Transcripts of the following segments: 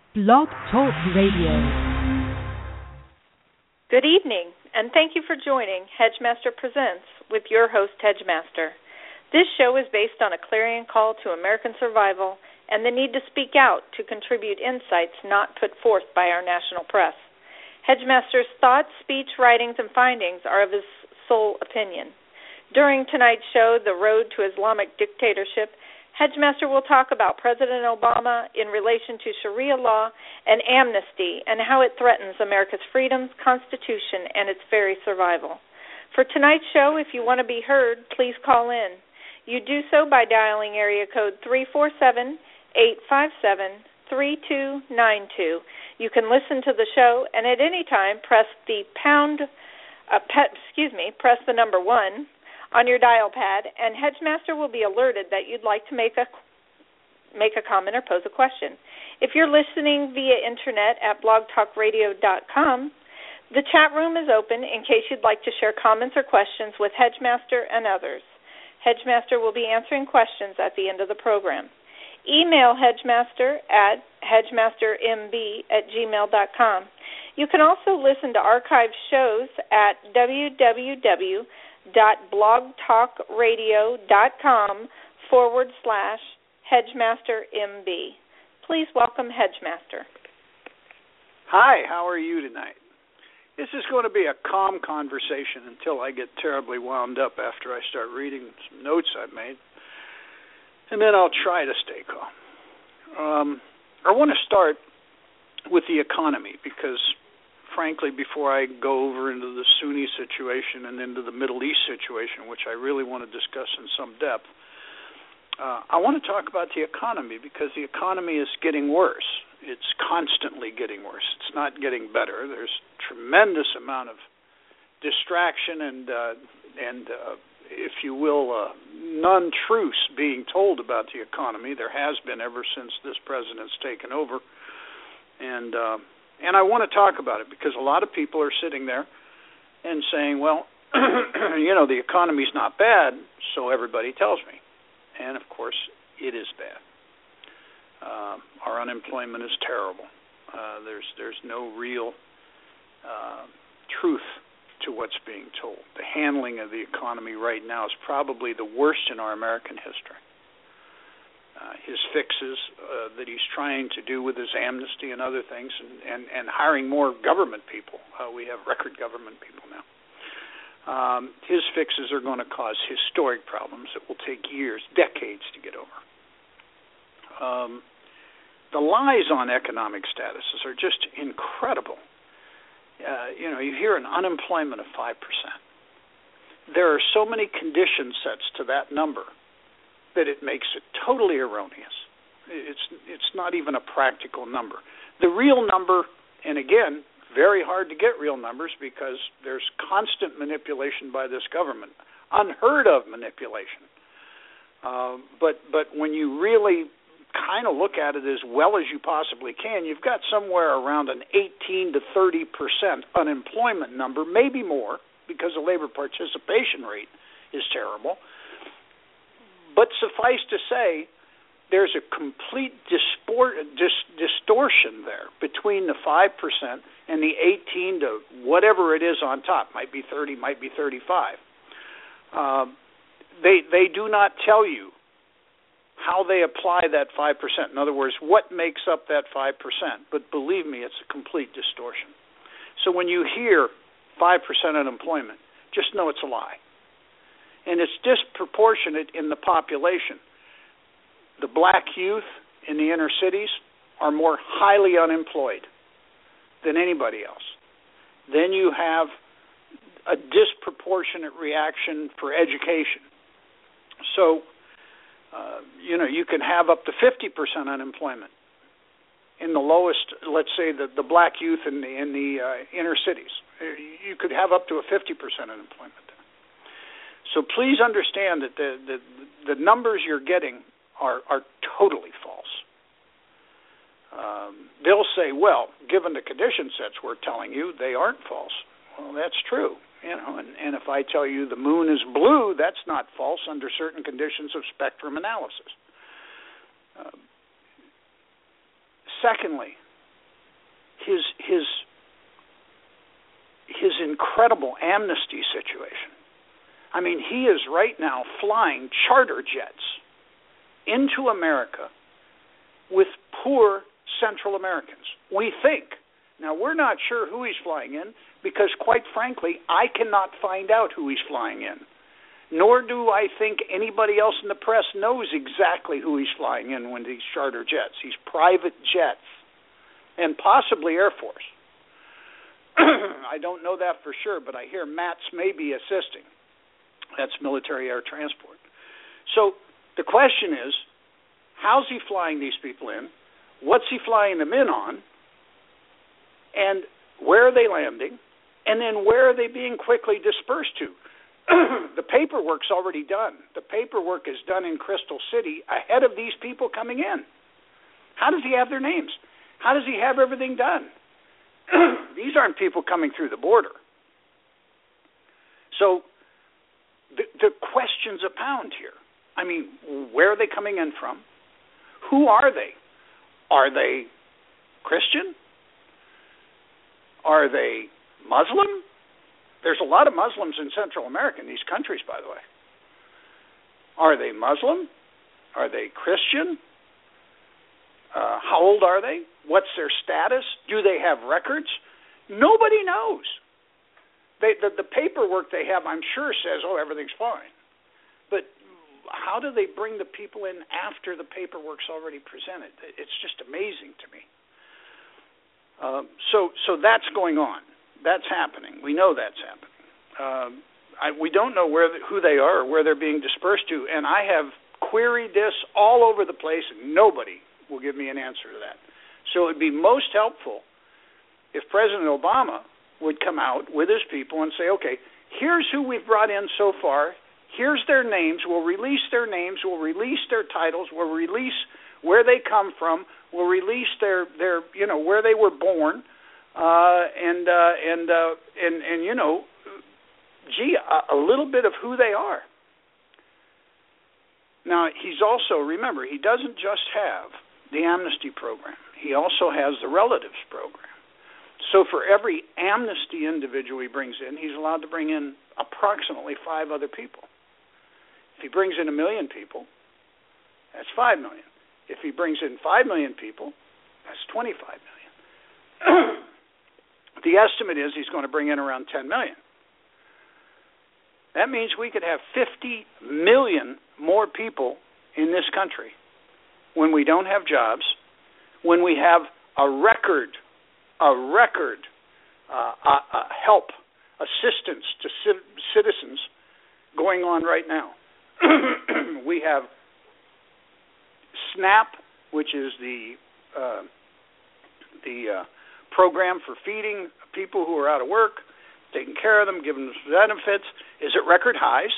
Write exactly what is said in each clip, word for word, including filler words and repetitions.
Blog Talk Radio. Good evening, and thank you for joining Hedgemaster Presents with your host, Hedgemaster. This show is based on a clarion call to American survival and the need to speak out to contribute insights not put forth by our national press. Hedgemaster's thoughts, speech, writings, and findings are of his sole opinion. During tonight's show, The Road to Islamic Dictatorship, Hedgemaster will talk about President Obama in relation to Sharia law and amnesty and how it threatens America's freedoms, Constitution, and its very survival. For tonight's show, if you want to be heard, please call in. You do so by dialing area code three four seven, eight five seven, three two nine two. You can listen to the show and at any time press the pound, uh, pe- excuse me, press the number one on your dial pad, and Hedgemaster will be alerted that you'd like to make a make a comment or pose a question. If you're listening via internet at blog talk radio dot com, the chat room is open in case you'd like to share comments or questions with Hedgemaster and others. Hedgemaster will be answering questions at the end of the program. Email Hedgemaster at hedgemastermb at gmail dot com. You can also listen to archived shows at www dot blogtalkradio.com forward slash HedgemasterMB. Please welcome Hedgemaster. Hi, how are you tonight? This is going to be a calm conversation until I get terribly wound up after I start reading some notes I've made. And then I'll try to stay calm. Um, I want to start with the economy because frankly, before I go over into the Sunni situation and into the Middle East situation, which I really want to discuss in some depth, uh, I want to talk about the economy because the economy is getting worse. It's constantly getting worse. It's not getting better. There's tremendous amount of distraction and, uh, and uh, if you will, uh, non-truths being told about the economy. There has been ever since this president's taken over. And uh, And I want to talk about it because a lot of people are sitting there and saying, well, you know, the economy's not bad, so everybody tells me. And, of course, it is bad. Uh, our unemployment is terrible. Uh, there's there's no real uh, truth to what's being told. The handling of the economy right now is probably the worst in our American history. Uh, his fixes uh, that he's trying to do with his amnesty and other things, and, and, and hiring more government people. Uh, we have record government people now. Um, his fixes are going to cause historic problems that will take years, decades to get over. Um, the lies on economic statuses are just incredible. Uh, you know, you hear an unemployment of five percent. There are so many condition sets to that number that it makes it totally erroneous. It's it's not even a practical number. The real number, and again, very hard to get real numbers because there's constant manipulation by this government, unheard of manipulation. Uh, but but when you really kind of look at it as well as you possibly can, you've got somewhere around an eighteen to thirty percent unemployment number, maybe more, because the labor participation rate is terrible. But suffice to say, there's a complete dispor- dis- distortion there between the five percent and the eighteen to whatever it is on top. Might be thirty, might be thirty-five. Um, they they do not tell you how they apply that five percent. In other words, what makes up that five percent. But believe me, it's a complete distortion. So when you hear five percent unemployment, just know it's a lie. And it's disproportionate in the population. The black youth in the inner cities are more highly unemployed than anybody else. Then you have a disproportionate reaction for education. So, uh, you know, you can have up to fifty percent unemployment in the lowest, let's say, the, the black youth in the, in the uh, inner cities. You could have up to a fifty percent unemployment. So please understand that the, the, the numbers you're getting are, are totally false. Um, they'll say, well, given the condition sets we're telling you, they aren't false. Well, that's true. You know, and, and if I tell you the moon is blue, that's not false under certain conditions of spectrum analysis. Uh, secondly, his his his incredible amnesty situation. I mean, he is right now flying charter jets into America with poor Central Americans. We think. Now, we're not sure who he's flying in because, quite frankly, I cannot find out who he's flying in. Nor do I think anybody else in the press knows exactly who he's flying in when these charter jets. These private jets, and possibly Air Force. I don't know that for sure, but I hear MATS may be assisting. That's military air transport. So the question is, how's he flying these people in? What's he flying them in on? And where are they landing? And then where are they being quickly dispersed to? The paperwork's already done. The paperwork is done in Crystal City ahead of these people coming in. How does he have their names? How does he have everything done? These aren't people coming through the border. So the, the questions abound here. I mean, where are they coming in from? Who are they? Are they Christian? Are they Muslim? There's a lot of Muslims in Central America, in these countries, by the way. Are they Muslim? Are they Christian? Uh, how old are they? What's their status? Do they have records? Nobody knows. They, the, the paperwork they have, I'm sure, says, oh, everything's fine. But how do they bring the people in after the paperwork's already presented? It's just amazing to me. Uh, so, so that's going on. That's happening. We know that's happening. Um, I, we don't know where the, who they are or where they're being dispersed to, and I have queried this all over the place, and nobody will give me an answer to that. So it would be most helpful if President Obama would come out with his people and say, okay, here's who we've brought in so far. Here's their names. We'll release their names. We'll release their titles. We'll release where they come from. We'll release their, their you know, where they were born. Uh, and, uh, and, uh, and, and, you know, gee, a, a little bit of who they are. Now, he's also, remember, he doesn't just have the amnesty program. He also has the relatives program. So for every amnesty individual he brings in, he's allowed to bring in approximately five other people. If he brings in a million people, that's five million. If he brings in five million people, that's twenty-five million. The estimate is he's going to bring in around ten million. That means we could have fifty million more people in this country when we don't have jobs, when we have a record, a record uh, uh, uh, help, assistance to c- citizens going on right now. We have SNAP, which is the uh, the uh, program for feeding people who are out of work, taking care of them, giving them benefits, is at record highs.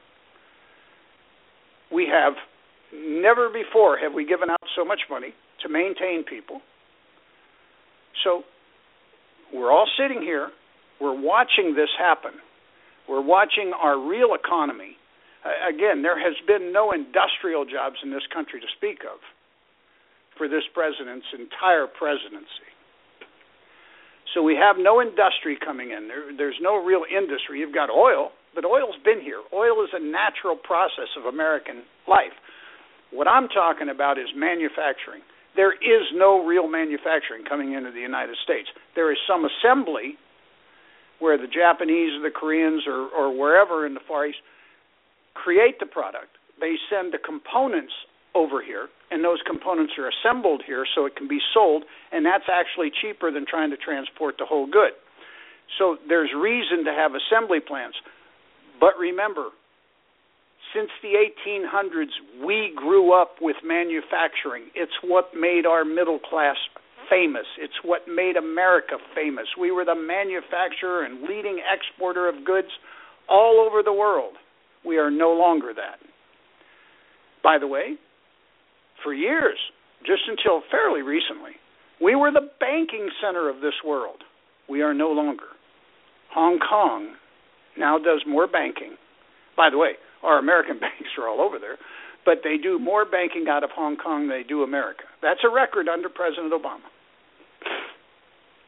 We have never before have we given out so much money to maintain people. So we're all sitting here. We're watching this happen. We're watching our real economy. Uh, again, there has been no industrial jobs in this country to speak of for this president's entire presidency. So we have no industry coming in. There, there's no real industry. You've got oil, but oil's been here. Oil is a natural process of American life. What I'm talking about is manufacturing. There is no real manufacturing coming into the United States. There is some assembly where the Japanese or the Koreans or, or wherever in the Far East create the product. They send the components over here, and those components are assembled here so it can be sold, and that's actually cheaper than trying to transport the whole good. So there's reason to have assembly plants. But remember, since the eighteen hundreds, we grew up with manufacturing. It's what made our middle class famous. It's what made America famous. We were the manufacturer and leading exporter of goods all over the world. We are no longer that. By the way, for years, just until fairly recently, we were the banking center of this world. We are no longer. Hong Kong now does more banking. By the way, our American banks are all over there, but they do more banking out of Hong Kong than they do America. That's a record under President Obama.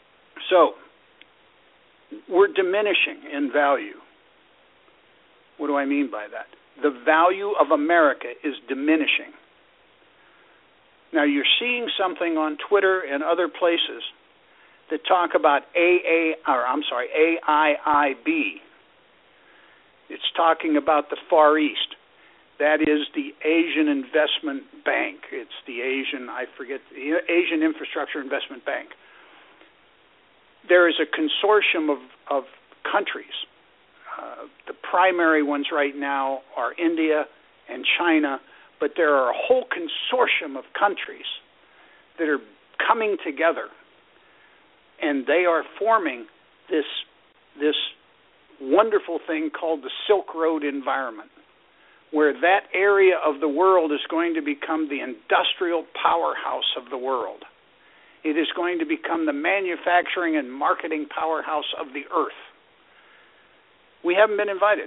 So, we're diminishing in value. What do I mean by that? The value of America is diminishing. Now, you're seeing something on Twitter and other places that talk about A A, or I'm sorry, A I I B. It's talking about the Far East. That is the Asian Investment Bank. It's the Asian, I forget, the Asian Infrastructure Investment Bank. There is a consortium of, of countries. Uh, the primary ones right now are India and China, but there are a whole consortium of countries that are coming together, and they are forming this this wonderful thing called the Silk Road environment, where that area of the world is going to become the industrial powerhouse of the world. It is going to become the manufacturing and marketing powerhouse of the earth. We haven't been invited.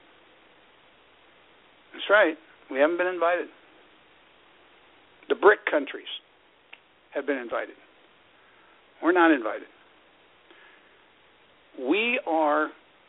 That's right. We haven't been invited. The BRIC countries have been invited. We're not invited. We are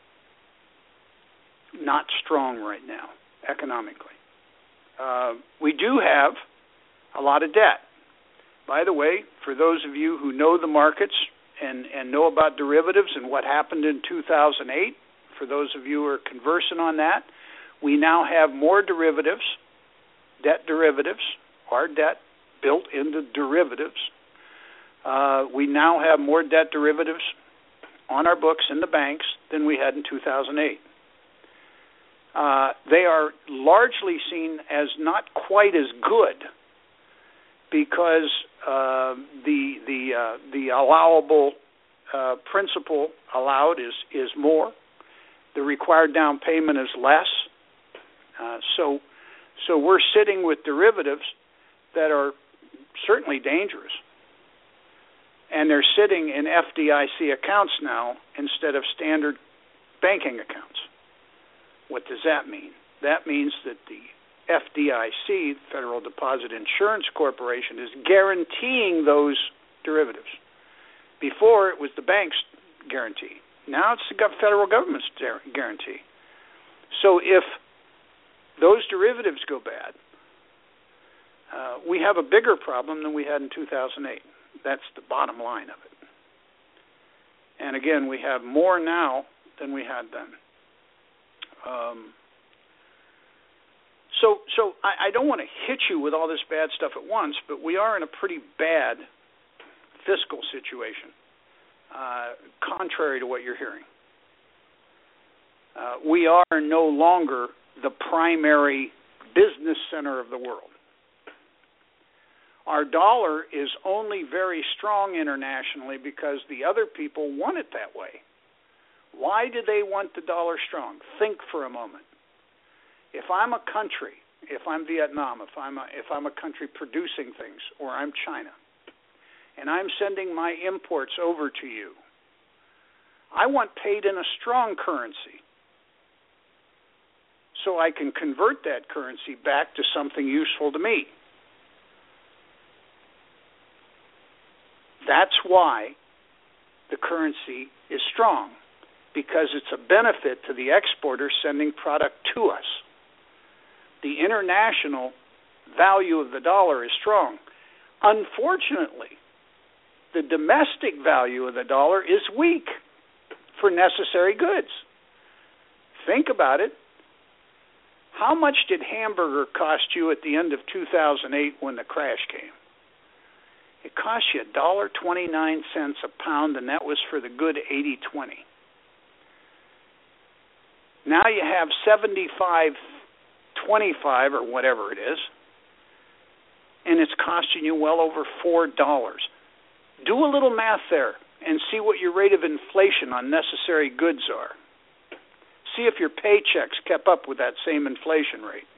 not strong right now economically. Uh, we do have a lot of debt. By the way, for those of you who know the markets and, and know about derivatives and what happened in two thousand eight, for those of you who are conversant on that, we now have more derivatives, debt derivatives, our debt built into derivatives. Uh, we now have more debt derivatives on our books in the banks than we had in two thousand eight. Uh, they are largely seen as not quite as good because uh, the the uh, the allowable uh, principal allowed is is more. The required down payment is less. Uh, so so we're sitting with derivatives that are certainly dangerous. And they're sitting in F D I C accounts now instead of standard banking accounts. What does that mean? That means that the F D I C, Federal Deposit Insurance Corporation, is guaranteeing those derivatives. Before, it was the bank's guarantee. Now it's the federal government's guarantee. So if those derivatives go bad, uh, we have a bigger problem than we had in two thousand eight. That's the bottom line of it. And again, we have more now than we had then. Um, so so I, I don't want to hit you with all this bad stuff at once, but we are in a pretty bad fiscal situation, uh, contrary to what you're hearing. Uh, we are no longer the primary business center of the world. Our dollar is only very strong internationally because the other people want it that way. Why do they want the dollar strong? Think for a moment. If I'm a country, if I'm Vietnam, if I'm a, if I'm a country producing things, or I'm China, and I'm sending my imports over to you, I want paid in a strong currency so I can convert that currency back to something useful to me. That's why the currency is strong, because it's a benefit to the exporter sending product to us. The international value of the dollar is strong. Unfortunately, the domestic value of the dollar is weak for necessary goods. Think about it. How much did hamburger cost you at the end of two thousand eight when the crash came? It cost you one dollar and twenty-nine cents a pound, and that was for the good eighty twenty. Now you have seventy-five twenty-five or whatever it is, and it's costing you well over four dollars. Do a little math there and see what your rate of inflation on necessary goods are. See if your paychecks kept up with that same inflation rate.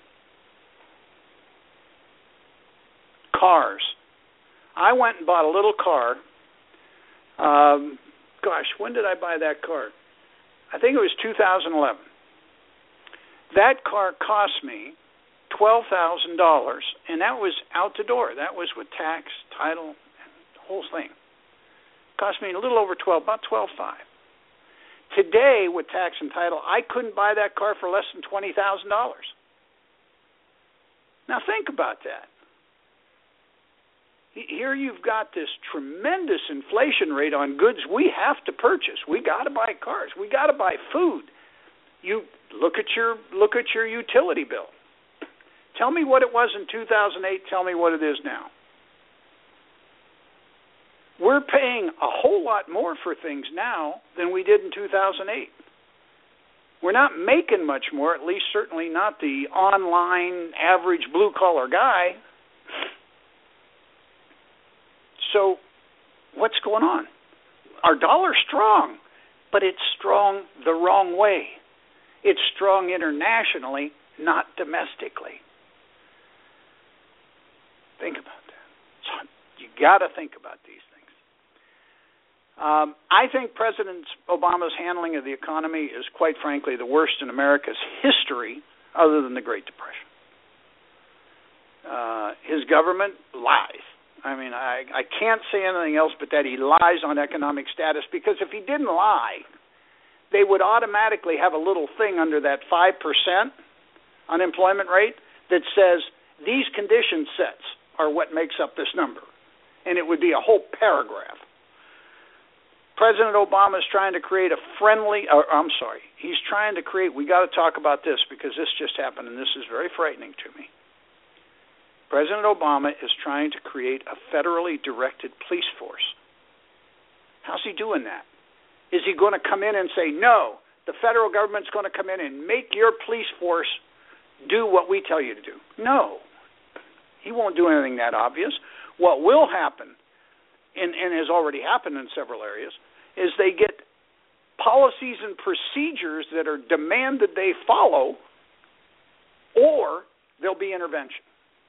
Cars. I went and bought a little car. Um, gosh, when did I buy that car? I think it was two thousand eleven. That car cost me twelve thousand dollars, and that was out the door. That was with tax, title, the whole thing. Cost me a little over twelve, about twelve five. Today, with tax and title, I couldn't buy that car for less than twenty thousand dollars. Now think about that. Here you've got this tremendous inflation rate on goods we have to purchase. We got to buy cars. We got to buy food. You look at your look at your utility bill. Tell me what it was in two thousand eight. Tell me what it is now. We're paying a whole lot more for things now than we did in two thousand eight. We're not making much more, at least certainly not the online average blue-collar guy. So what's going on? Our dollar's strong, but it's strong the wrong way. It's strong internationally, not domestically. Think about that. You got to think about these things. Um, I think President Obama's handling of the economy is, quite frankly, the worst in America's history, other than the Great Depression. Uh, his government lies. I mean, I, I can't say anything else but that he lies on economic status, because if he didn't lie, they would automatically have a little thing under that five percent unemployment rate that says these condition sets are what makes up this number. And it would be a whole paragraph. President Obama is trying to create a friendly, or, I'm sorry, he's trying to create, we got to talk about this because this just happened and this is very frightening to me. President Obama is trying to create a federally directed police force. How's he doing that? Is he going to come in and say, no, the federal government's going to come in and make your police force do what we tell you to do? No. He won't do anything that obvious. What will happen, and, and has already happened in several areas, is they get policies and procedures that are demanded they follow, or there'll be intervention.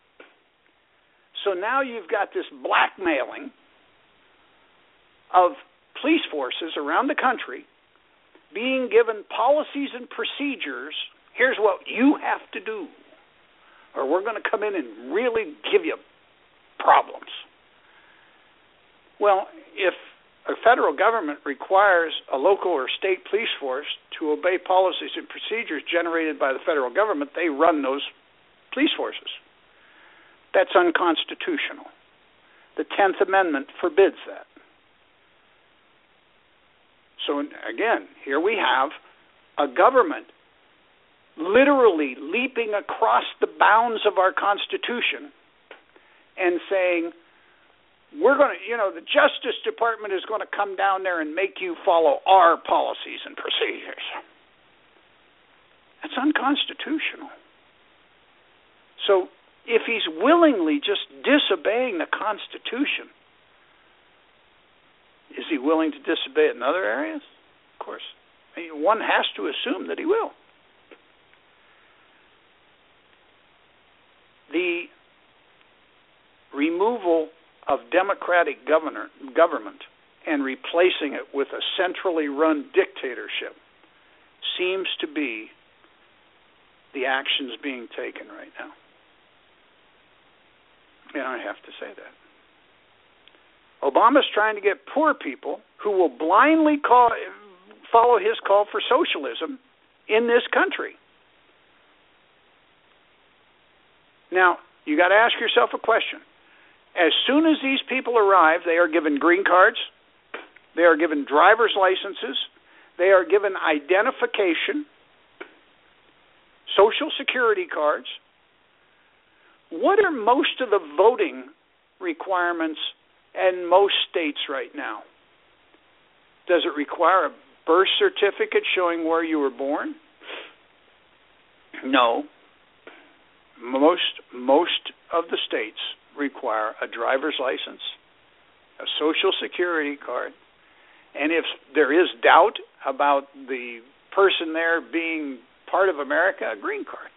So now you've got this blackmailing of police forces around the country being given policies and procedures. Here's what you have to do, or we're going to come in and really give you problems. Well, if a federal government requires a local or state police force to obey policies and procedures generated by the federal government, they run those police forces. That's unconstitutional. The tenth Amendment forbids that. So again, here we have a government literally leaping across the bounds of our Constitution and saying, we're going to, you know, the Justice Department is going to come down there and make you follow our policies and procedures. That's unconstitutional. So if he's willingly just disobeying the Constitution, is he willing to disobey it in other areas? Of course. I mean, one has to assume that he will. The removal of democratic governor, government and replacing it with a centrally run dictatorship seems to be the actions being taken right now. And I have to say that. Obama's trying to get poor people who will blindly call, follow his call for socialism in this country. Now, you got to ask yourself a question. As soon as these people arrive, they are given green cards, they are given driver's licenses, they are given identification, social security cards. What are most of the voting requirements in most states right now? Does it require a birth certificate showing where you were born? No. Most most of the states require a driver's license, a social security card, and if there is doubt about the person there being part of America, a green card.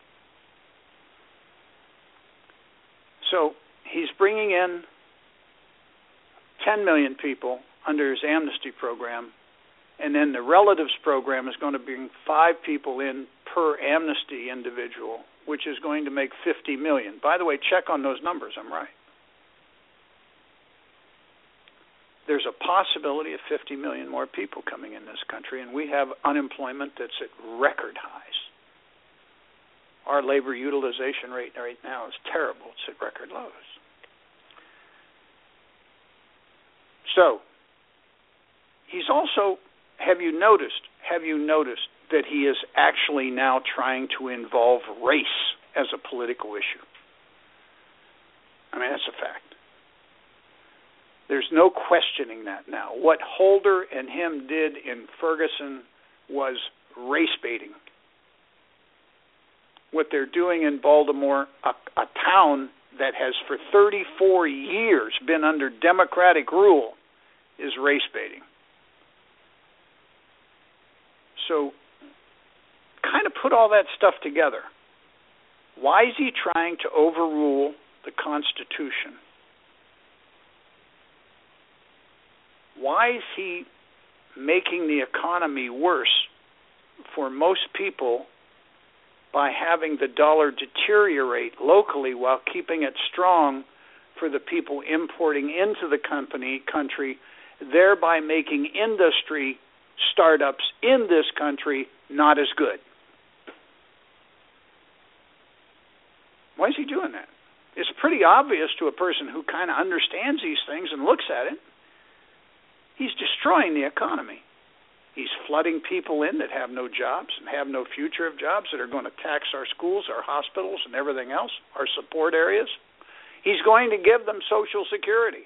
So he's bringing in ten million people under his amnesty program, and then the relatives program is going to bring five people in per amnesty individual, which is going to make fifty million. By the way, check on those numbers. I'm right. there's a possibility of fifty million more people coming in this country, and we have unemployment that's at record highs. Our labor utilization rate right now is terrible. It's at record lows. So, he's also, have you noticed, have you noticed that he is actually now trying to involve race as a political issue? I mean, that's a fact. There's no questioning that now. What Holder and him did in Ferguson was race baiting. What they're doing in Baltimore, a, a town that has for thirty-four years been under Democratic rule, is race baiting. So, kind of put all that stuff together. Why is he trying to overrule the Constitution? Why is he making the economy worse for most people by having the dollar deteriorate locally while keeping it strong for the people importing into the company country, thereby making industry startups in this country not as good? Why is he doing that? It's pretty obvious to a person who kind of understands these things and looks at it. He's destroying the economy. He's flooding people in that have no jobs and have no future of jobs, that are going to tax our schools, our hospitals, and everything else, our support areas. He's going to give them Social Security.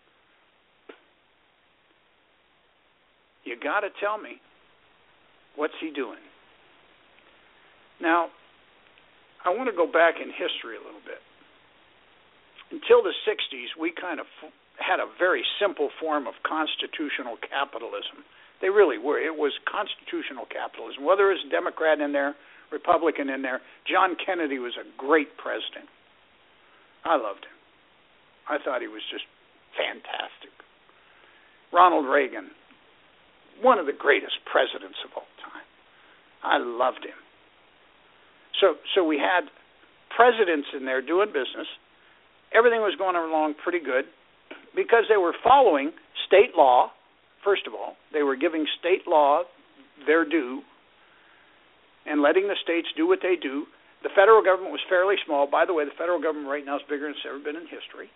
You got to tell me, what's he doing? Now, I want to go back in history a little bit. Until the sixties, we kind of f- had a very simple form of constitutional capitalism. They really were. It was constitutional capitalism. Whether it was Democrat in there, Republican in there, John Kennedy was a great president. I loved him. I thought he was just fantastic. Ronald Reagan, one of the greatest presidents of all time. I loved him. So, so we had presidents in there doing business. Everything was going along pretty good because they were following state law. First of all, they were giving state law their due and letting the states do what they do. The federal government was fairly small. By the way, the federal government right now is bigger than it's ever been in history.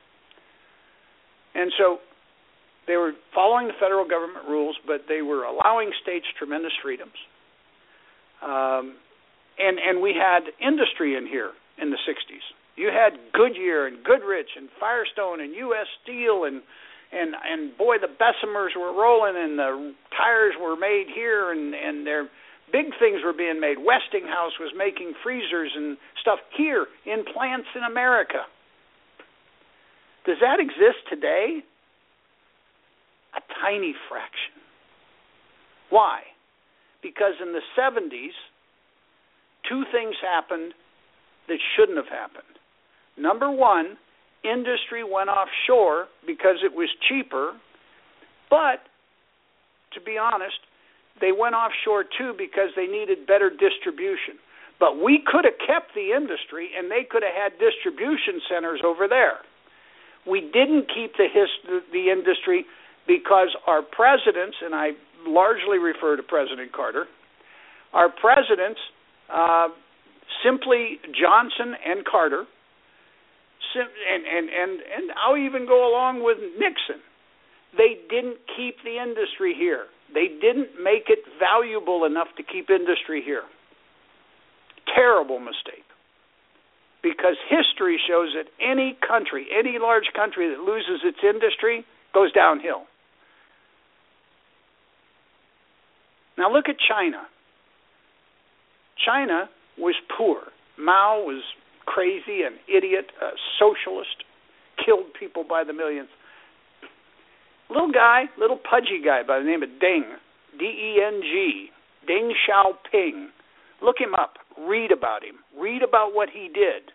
And so they were following the federal government rules, but they were allowing states tremendous freedoms. Um, and, and we had industry in here in the sixties. You had Goodyear and Goodrich and Firestone and U S Steel and and and boy, the Bessemers were rolling and the tires were made here and and their big things were being made. Westinghouse was making freezers and stuff here in plants in America. Does that exist today? A tiny fraction. Why? Because in the seventies, two things happened that shouldn't have happened. Number one, industry went offshore because it was cheaper, but to be honest, they went offshore too because they needed better distribution. But we could have kept the industry and they could have had distribution centers over there. We didn't keep the, his, the industry because our presidents, and I largely refer to President Carter, our presidents, uh, simply Johnson and Carter, And, and, and, and I'll even go along with Nixon. They didn't keep the industry here. They didn't make it valuable enough to keep industry here. Terrible mistake. Because history shows that any country, any large country that loses its industry goes downhill. Now look at China. China was poor. Mao was crazy, an idiot, a socialist, killed people by the millions. Little guy, little pudgy guy by the name of Deng, D E N G, Deng Xiaoping. Look him up. Read about him. Read about what he did.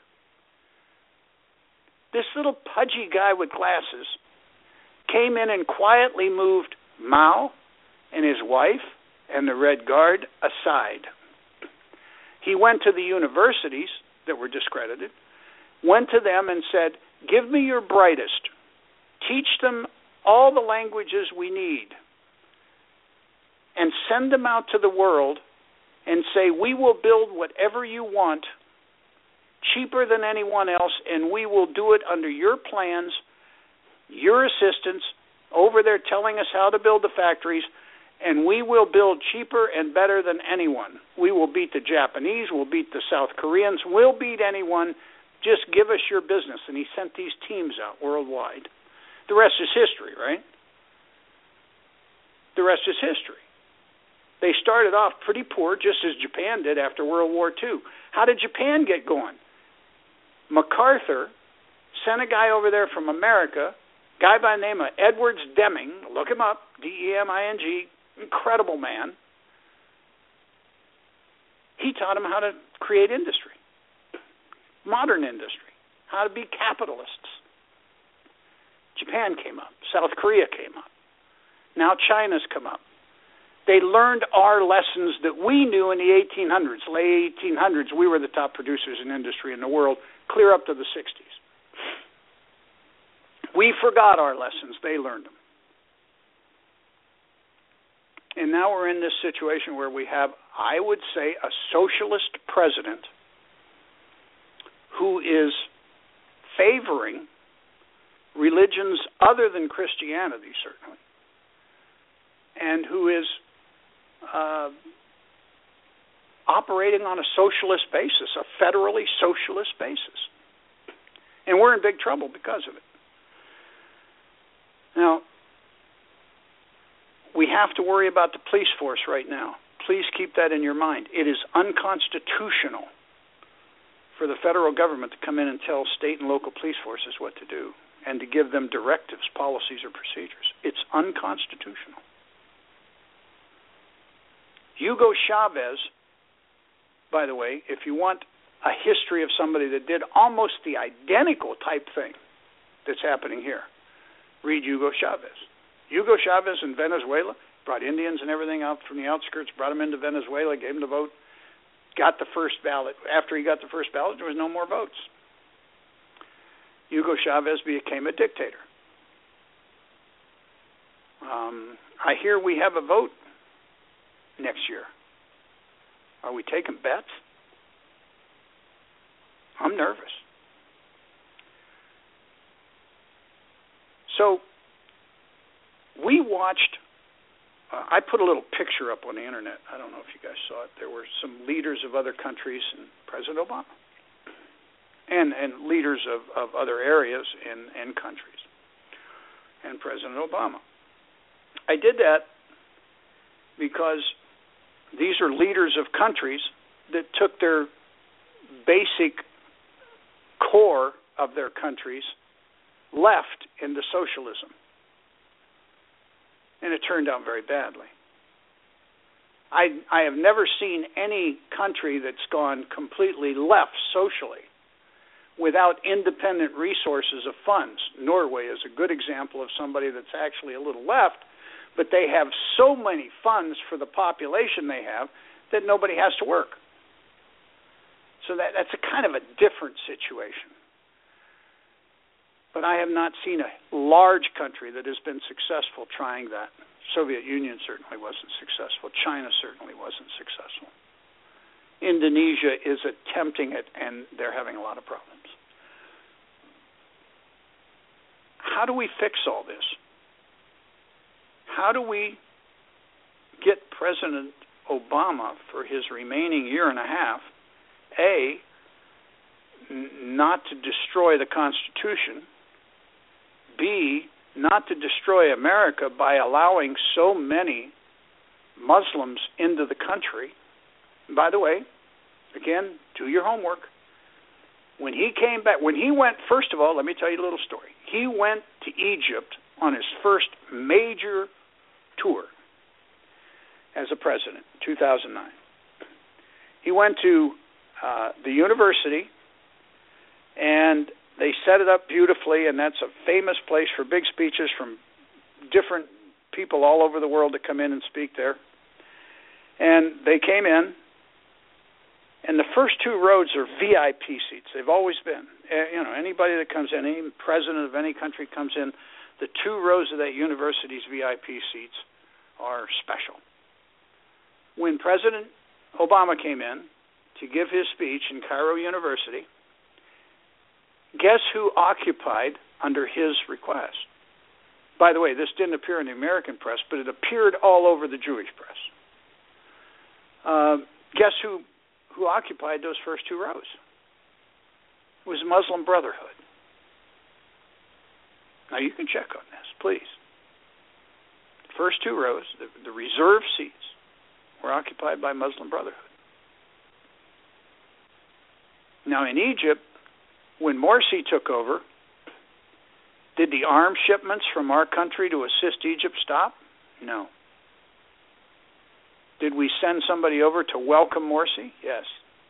This little pudgy guy with glasses came in and quietly moved Mao and his wife and the Red Guard aside. He went to the universities that were discredited, went to them and said, give me your brightest. Teach them all the languages we need, and send them out to the world and say, we will build whatever you want cheaper than anyone else, and we will do it under your plans, your assistance, over there telling us how to build the factories, and we will build cheaper and better than anyone. We will beat the Japanese, we'll beat the South Koreans, we'll beat anyone. Just give us your business. And he sent these teams out worldwide. The rest is history, right? The rest is history. They started off pretty poor, just as Japan did after World War Two. How did Japan get going? MacArthur sent a guy over there from America, a guy by the name of Edwards Deming. Look him up, D E M I N G, incredible man. He taught him how to create industry, modern industry, how to be capitalists. Japan came up. South Korea came up. Now China's come up. They learned our lessons that we knew in the eighteen hundreds. Late eighteen hundreds, we were the top producers in industry in the world, clear up to the sixties. We forgot our lessons. They learned them. And now we're in this situation where we have, I would say, a socialist president who is favoring religions other than Christianity, certainly, and who is uh, operating on a socialist basis, a federally socialist basis. And we're in big trouble because of it. Now, we have to worry about the police force right now. Please keep that in your mind. It is unconstitutional for the federal government to come in and tell state and local police forces what to do and to give them directives, policies, or procedures. It's unconstitutional. Hugo Chavez, by the way, if you want a history of somebody that did almost the identical type thing that's happening here, read Hugo Chavez. Hugo Chavez in Venezuela brought Indians and everything out from the outskirts, brought them into Venezuela, gave them the vote, got the first ballot. After he got the first ballot, there was no more votes. Hugo Chavez became a dictator. Um, I hear we have a vote next year. Are we taking bets? I'm nervous. So we watched, uh, I put a little picture up on the internet. I don't know if you guys saw it. There were some leaders of other countries and President Obama. And, and leaders of, of other areas and, and countries, and President Obama. I did that because these are leaders of countries that took their basic core of their countries left into socialism. And it turned out very badly. I, I have never seen any country that's gone completely left socially without independent resources of funds. Norway is a good example of somebody that's actually a little left, but they have so many funds for the population they have that nobody has to work. So that, that's a kind of a different situation. But I have not seen a large country that has been successful trying that. Soviet Union certainly wasn't successful. China certainly wasn't successful. Indonesia is attempting it, and they're having a lot of problems. How do we fix all this? How do we get President Obama for his remaining year and a half, A, n- not to destroy the Constitution, B, not to destroy America by allowing so many Muslims into the country? By the way, again, do your homework. When he came back, when he went, first of all, let me tell you a little story. He went to Egypt on his first major tour as a president, two thousand nine. He went to uh, the university, and they set it up beautifully, and that's a famous place for big speeches from different people all over the world to come in and speak there. And they came in, and the first two rows are V I P seats. They've always been. You know, anybody that comes in, any president of any country comes in, the two rows of that university's V I P seats are special. When President Obama came in to give his speech in Cairo University, guess who occupied under his request? By the way, this didn't appear in the American press, but it appeared all over the Jewish press. Uh, guess who, who occupied those first two rows? It was Muslim Brotherhood. Now, you can check on this, please. The first two rows, the, the reserved seats, were occupied by Muslim Brotherhood. Now, in Egypt, when Morsi took over, did the arms shipments from our country to assist Egypt stop? No. Did we send somebody over to welcome Morsi? Yes.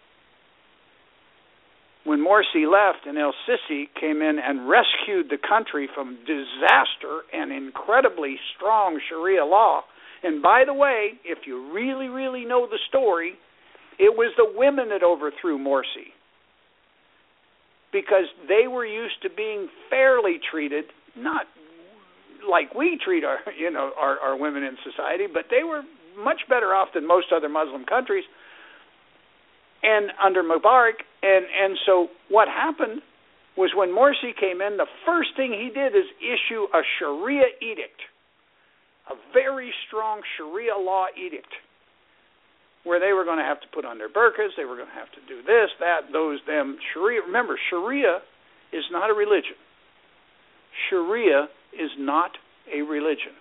When Morsi left and el-Sisi came in and rescued the country from disaster and incredibly strong Sharia law, and by the way, if you really, really know the story, it was the women that overthrew Morsi, because they were used to being fairly treated, not like we treat our, you know, our, our women in society, but they were much better off than most other Muslim countries, and under Mubarak. And, and so what happened was when Morsi came in, the first thing he did is issue a Sharia edict, a very strong Sharia law edict, where they were going to have to put on their burqas, they were going to have to do this, that, those, them. Sharia, remember, Sharia is not a religion. Sharia is not a religion.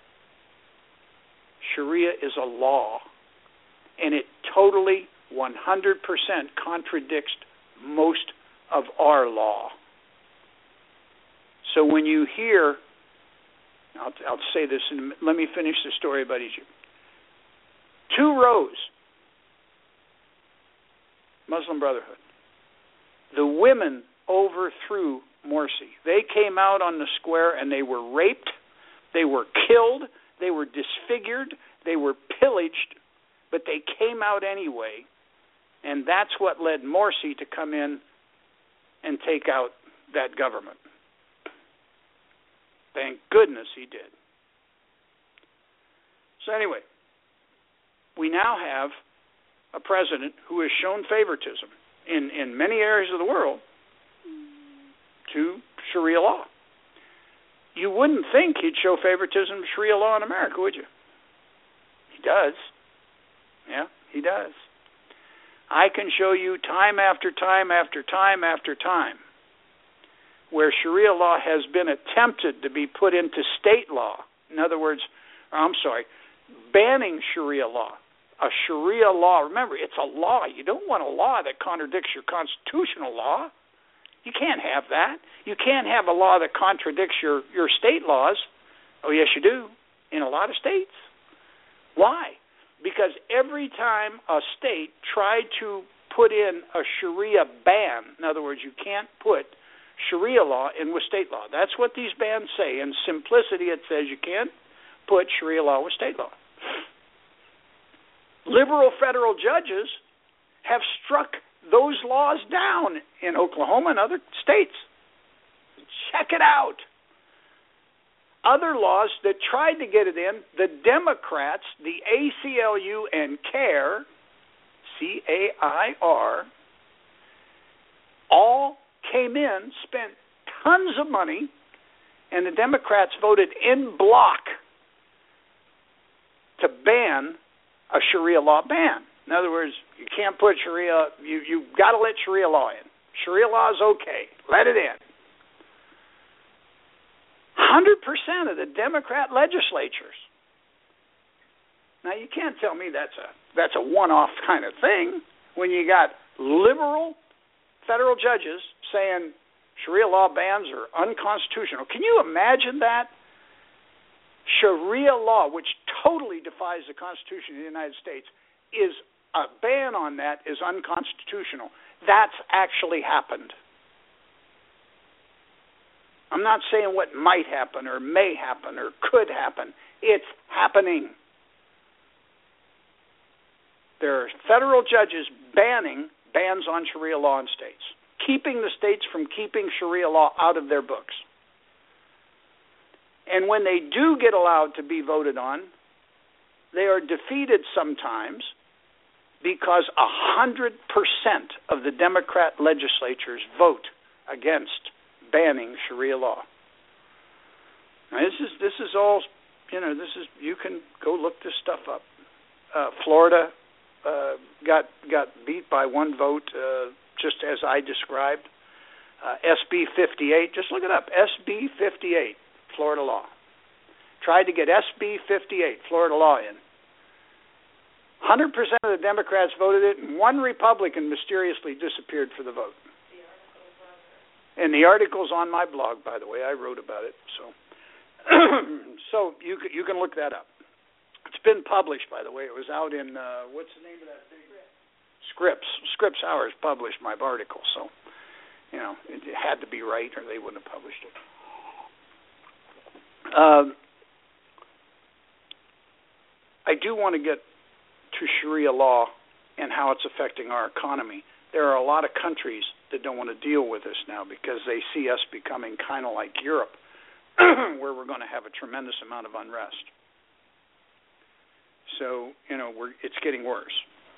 Sharia is a law, and it totally, one hundred percent contradicts most of our law. So when you hear, I'll, I'll say this, and let me finish the story about Egypt. Two rows, Muslim Brotherhood. The women overthrew Morsi. They came out on the square and they were raped, they were killed, they were disfigured, they were pillaged, but they came out anyway. And that's what led Morsi to come in and take out that government. Thank goodness he did. So anyway, we now have a president who has shown favoritism in, in many areas of the world to Sharia law. You wouldn't think he'd show favoritism to Sharia law in America, would you? He does. Yeah, he does. I can show you time after time after time after time where Sharia law has been attempted to be put into state law. In other words, I'm sorry, banning Sharia law. A Sharia law, remember, it's a law. You don't want a law that contradicts your constitutional law. You can't have that. You can't have a law that contradicts your, your state laws. Oh, yes, you do, in a lot of states. Why? Because every time a state tried to put in a Sharia ban, in other words, you can't put Sharia law in with state law. That's what these bans say. In simplicity, it says you can't put Sharia law with state law. Liberal federal judges have struck those laws down in Oklahoma and other states. Check it out. Other laws that tried to get it in, the Democrats, the A C L U and CAIR, C A I R, all came in, spent tons of money, and the Democrats voted in bloc to ban a Sharia law ban. In other words, you can't put Sharia, you, you've got to let Sharia law in. Sharia law is okay. Let it in. one hundred percent of the Democrat legislatures. Now, you can't tell me that's a that's a one-off kind of thing when you got liberal federal judges saying Sharia law bans are unconstitutional. Can you imagine that? Sharia law, which totally defies the Constitution of the United States, is a ban on that is unconstitutional. That's actually happened. I'm not saying what might happen or may happen or could happen. It's happening. There are federal judges banning bans on Sharia law in states, keeping the states from keeping Sharia law out of their books. And when they do get allowed to be voted on, they are defeated sometimes because one hundred percent of the Democrat legislatures vote against banning Sharia law. Now, this is this is all, you know, this is, you can go look this stuff up. Uh, Florida uh, got got beat by one vote, uh, just as I described. Uh, S B fifty-eight, just look it up, S B fifty-eight, Florida law. Tried to get S B fifty-eight, Florida law in. one hundred percent of the Democrats voted it, and one Republican mysteriously disappeared for the vote. And the article's on my blog, by the way. I wrote about it, so so you you can look that up. It's been published, by the way. It was out in uh, what's the name of that thing? Scripps. Scripps Hours published my article, so you know it, it had to be right, or they wouldn't have published it. Um, I do want to get to Sharia law and how it's affecting our economy. There are a lot of countries that don't want to deal with this now because they see us becoming kind of like Europe, where we're going to have a tremendous amount of unrest. So, you know, we're, it's getting worse.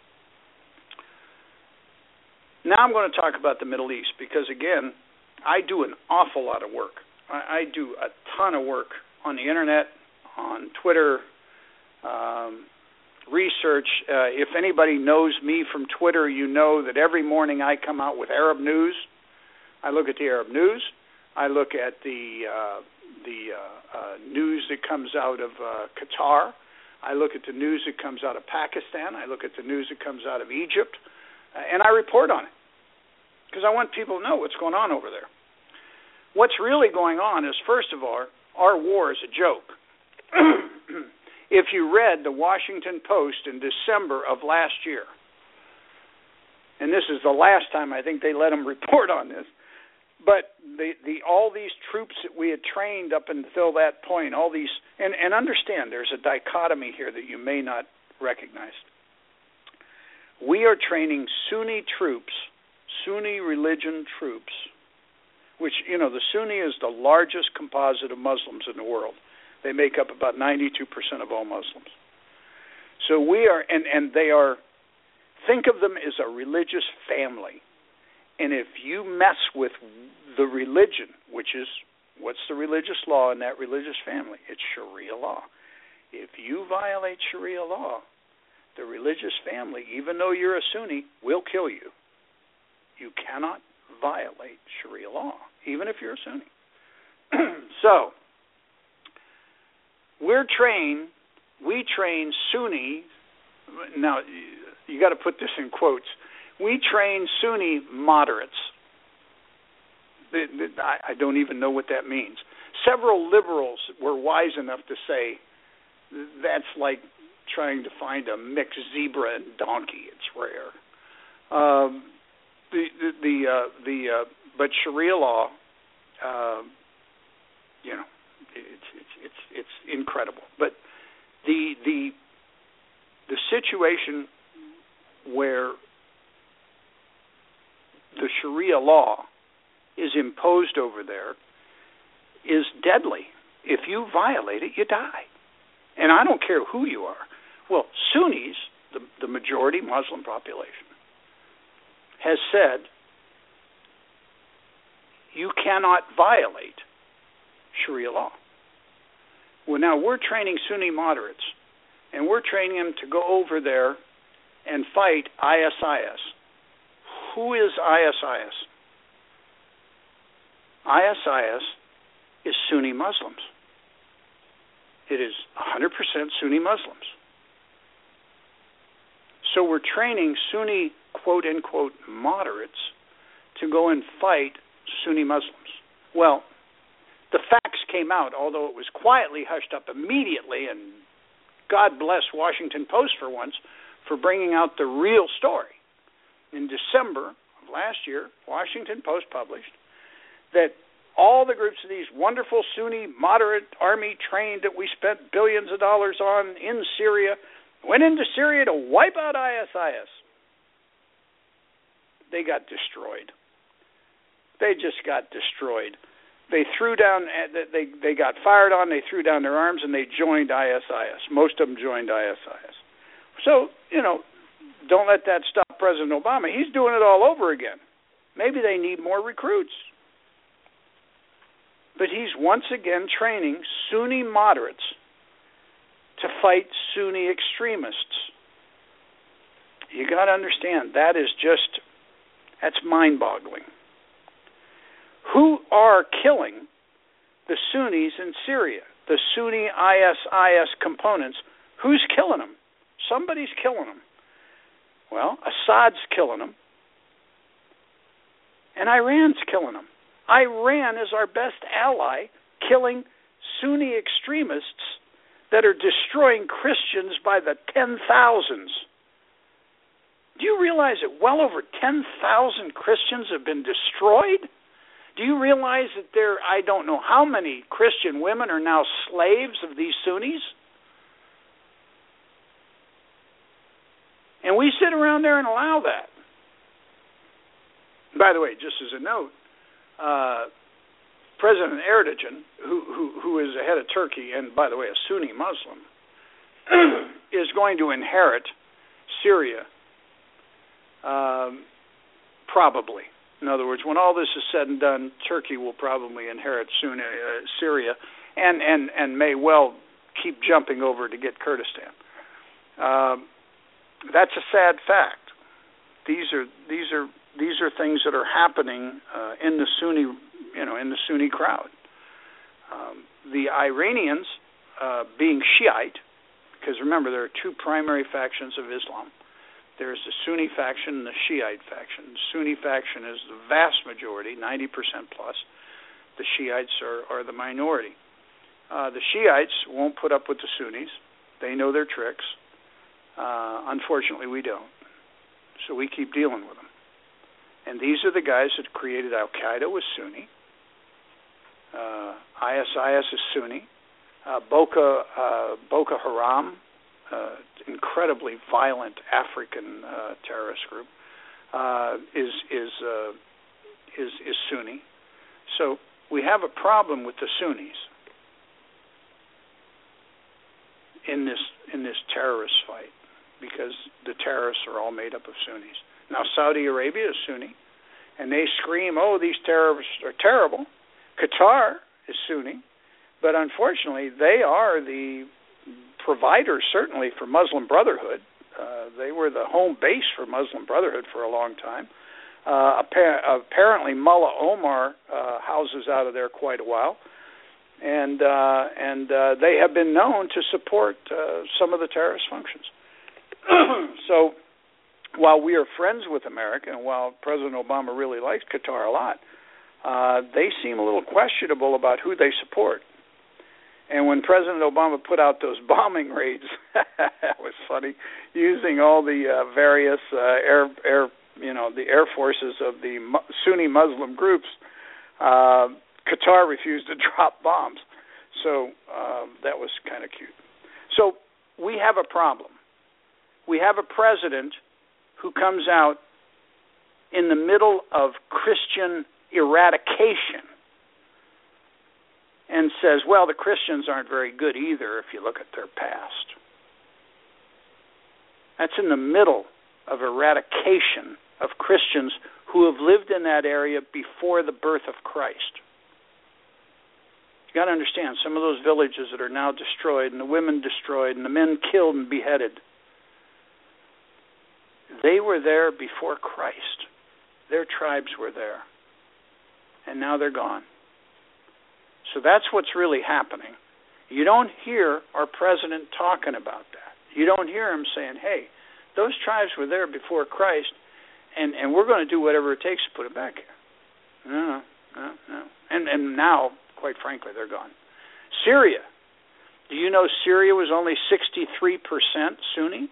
Now I'm going to talk about the Middle East because, again, I do an awful lot of work. I, I do a ton of work on the Internet, on Twitter, um, research. Uh, if anybody knows me from Twitter, you know that every morning I come out with Arab news. I look at the Arab news. I look at the uh, the uh, uh, news that comes out of uh, Qatar. I look at the news that comes out of Pakistan. I look at the news that comes out of Egypt, uh, and I report on it because I want people to know what's going on over there. What's really going on is, first of all, our war is a joke. If you read the Washington Post in December of last year, and this is the last time I think they let them report on this, but the, the all these troops that we had trained up until that point, all these, and, and understand there's a dichotomy here that you may not recognize. We are training Sunni troops, Sunni religion troops, which, you know, the Sunni is the largest composite of Muslims in the world. They make up about ninety-two percent of all Muslims. So we are, and, and they are, think of them as a religious family. And if you mess with the religion, which is, what's the religious law in that religious family? It's Sharia law. If you violate Sharia law, the religious family, even though you're a Sunni, will kill you. You cannot violate Sharia law, even if you're a Sunni. So, we're trained, we train Sunni, now you got to put this in quotes, we train Sunni moderates. I don't even know what that means. Several liberals were wise enough to say that's like trying to find a mixed zebra and donkey. It's rare. Um, the the the, uh, the uh, but Sharia law, uh, you know, it's it's it's it's incredible. But the the the situation where the Sharia law is imposed over there is deadly. If you violate it, you die. And I don't care who you are. Well, Sunnis, the, the majority Muslim population, has said you cannot violate Sharia law. Well, now we're training Sunni moderates, and we're training them to go over there and fight I S I S. Who is I S I S? I S I S is Sunni Muslims. It is one hundred percent Sunni Muslims. So we're training Sunni, quote-unquote, moderates to go and fight Sunni Muslims. Well, the facts came out, although it was quietly hushed up immediately, and God bless Washington Post for once for bringing out the real story. In December of last year, Washington Post published that all the groups of these wonderful Sunni moderate army trained that we spent billions of dollars on in Syria went into Syria to wipe out I S I S. They got destroyed. They just got destroyed. they threw down, they they got fired on, they threw down their arms, and they joined I S I S. Most of them joined I S I S. So, you know, don't let that stop President Obama. He's doing it all over again. Maybe they need more recruits. But he's once again training Sunni moderates to fight Sunni extremists. You got to understand, that is just, that's mind-boggling. Who are killing the Sunnis in Syria, the Sunni I S I S components? Who's killing them? Somebody's killing them. Well, Assad's killing them, and Iran's killing them. Iran is our best ally, killing Sunni extremists that are destroying Christians by the ten thousands. Do you realize that well over ten thousand Christians have been destroyed? Do you realize that there, I don't know how many Christian women are now slaves of these Sunnis? And we sit around there and allow that. By the way, just as a note, uh, President Erdogan, who, who, who is the head of Turkey, and by the way, a Sunni Muslim, is going to inherit Syria, um, probably. In other words, when all this is said and done, Turkey will probably inherit Sunni, uh, Syria, and, and, and may well keep jumping over to get Kurdistan. Um, that's a sad fact. These are these are these are things that are happening uh, in the Sunni, you know, in the Sunni crowd. Um, the Iranians, uh, being Shiite, because remember there are two primary factions of Islam. There's the Sunni faction and the Shiite faction. The Sunni faction is the vast majority, ninety percent plus. The Shiites are, are the minority. Uh, the Shiites won't put up with the Sunnis. They know their tricks. Uh, unfortunately, we don't. So we keep dealing with them. And these are the guys that created Al-Qaeda was Sunni. Uh, I S I S is Sunni. Uh, Boko, uh, Boko Haram, uh, incredibly violent African uh, terrorist group, uh, is is uh, is is Sunni. So we have a problem with the Sunnis in this in this terrorist fight, because the terrorists are all made up of Sunnis. Now, Saudi Arabia is Sunni, and they scream, oh, these terrorists are terrible. Qatar is Sunni, but unfortunately, they are the providers, certainly, for Muslim Brotherhood. Uh, they were the home base for Muslim Brotherhood for a long time. Uh, appa- apparently, Mullah Omar uh, houses out of there quite a while. And uh, and uh, they have been known to support uh, some of the terrorist functions. So while we are friends with America, and while President Obama really likes Qatar a lot, uh, they seem a little questionable about who they support. And when President Obama put out those bombing raids, that was funny, using all the uh, various uh, air air you know the air forces of the Sunni Muslim groups. Uh, Qatar refused to drop bombs. So uh, that was kind of cute. So we have a problem. We have a president who comes out in the middle of Christian eradication and says, well, the Christians aren't very good either if you look at their past. That's in the middle of eradication of Christians who have lived in that area before the birth of Christ. You got to understand, some of those villages that are now destroyed, and the women destroyed, and the men killed and beheaded, they were there before Christ. Their tribes were there. And now they're gone. So that's what's really happening. You don't hear our president talking about that. You don't hear him saying, hey, those tribes were there before Christ, and, and we're going to do whatever it takes to put it back here. No, no, no. And, and now, quite frankly, they're gone. Syria. Do you know Syria was only sixty-three percent Sunni?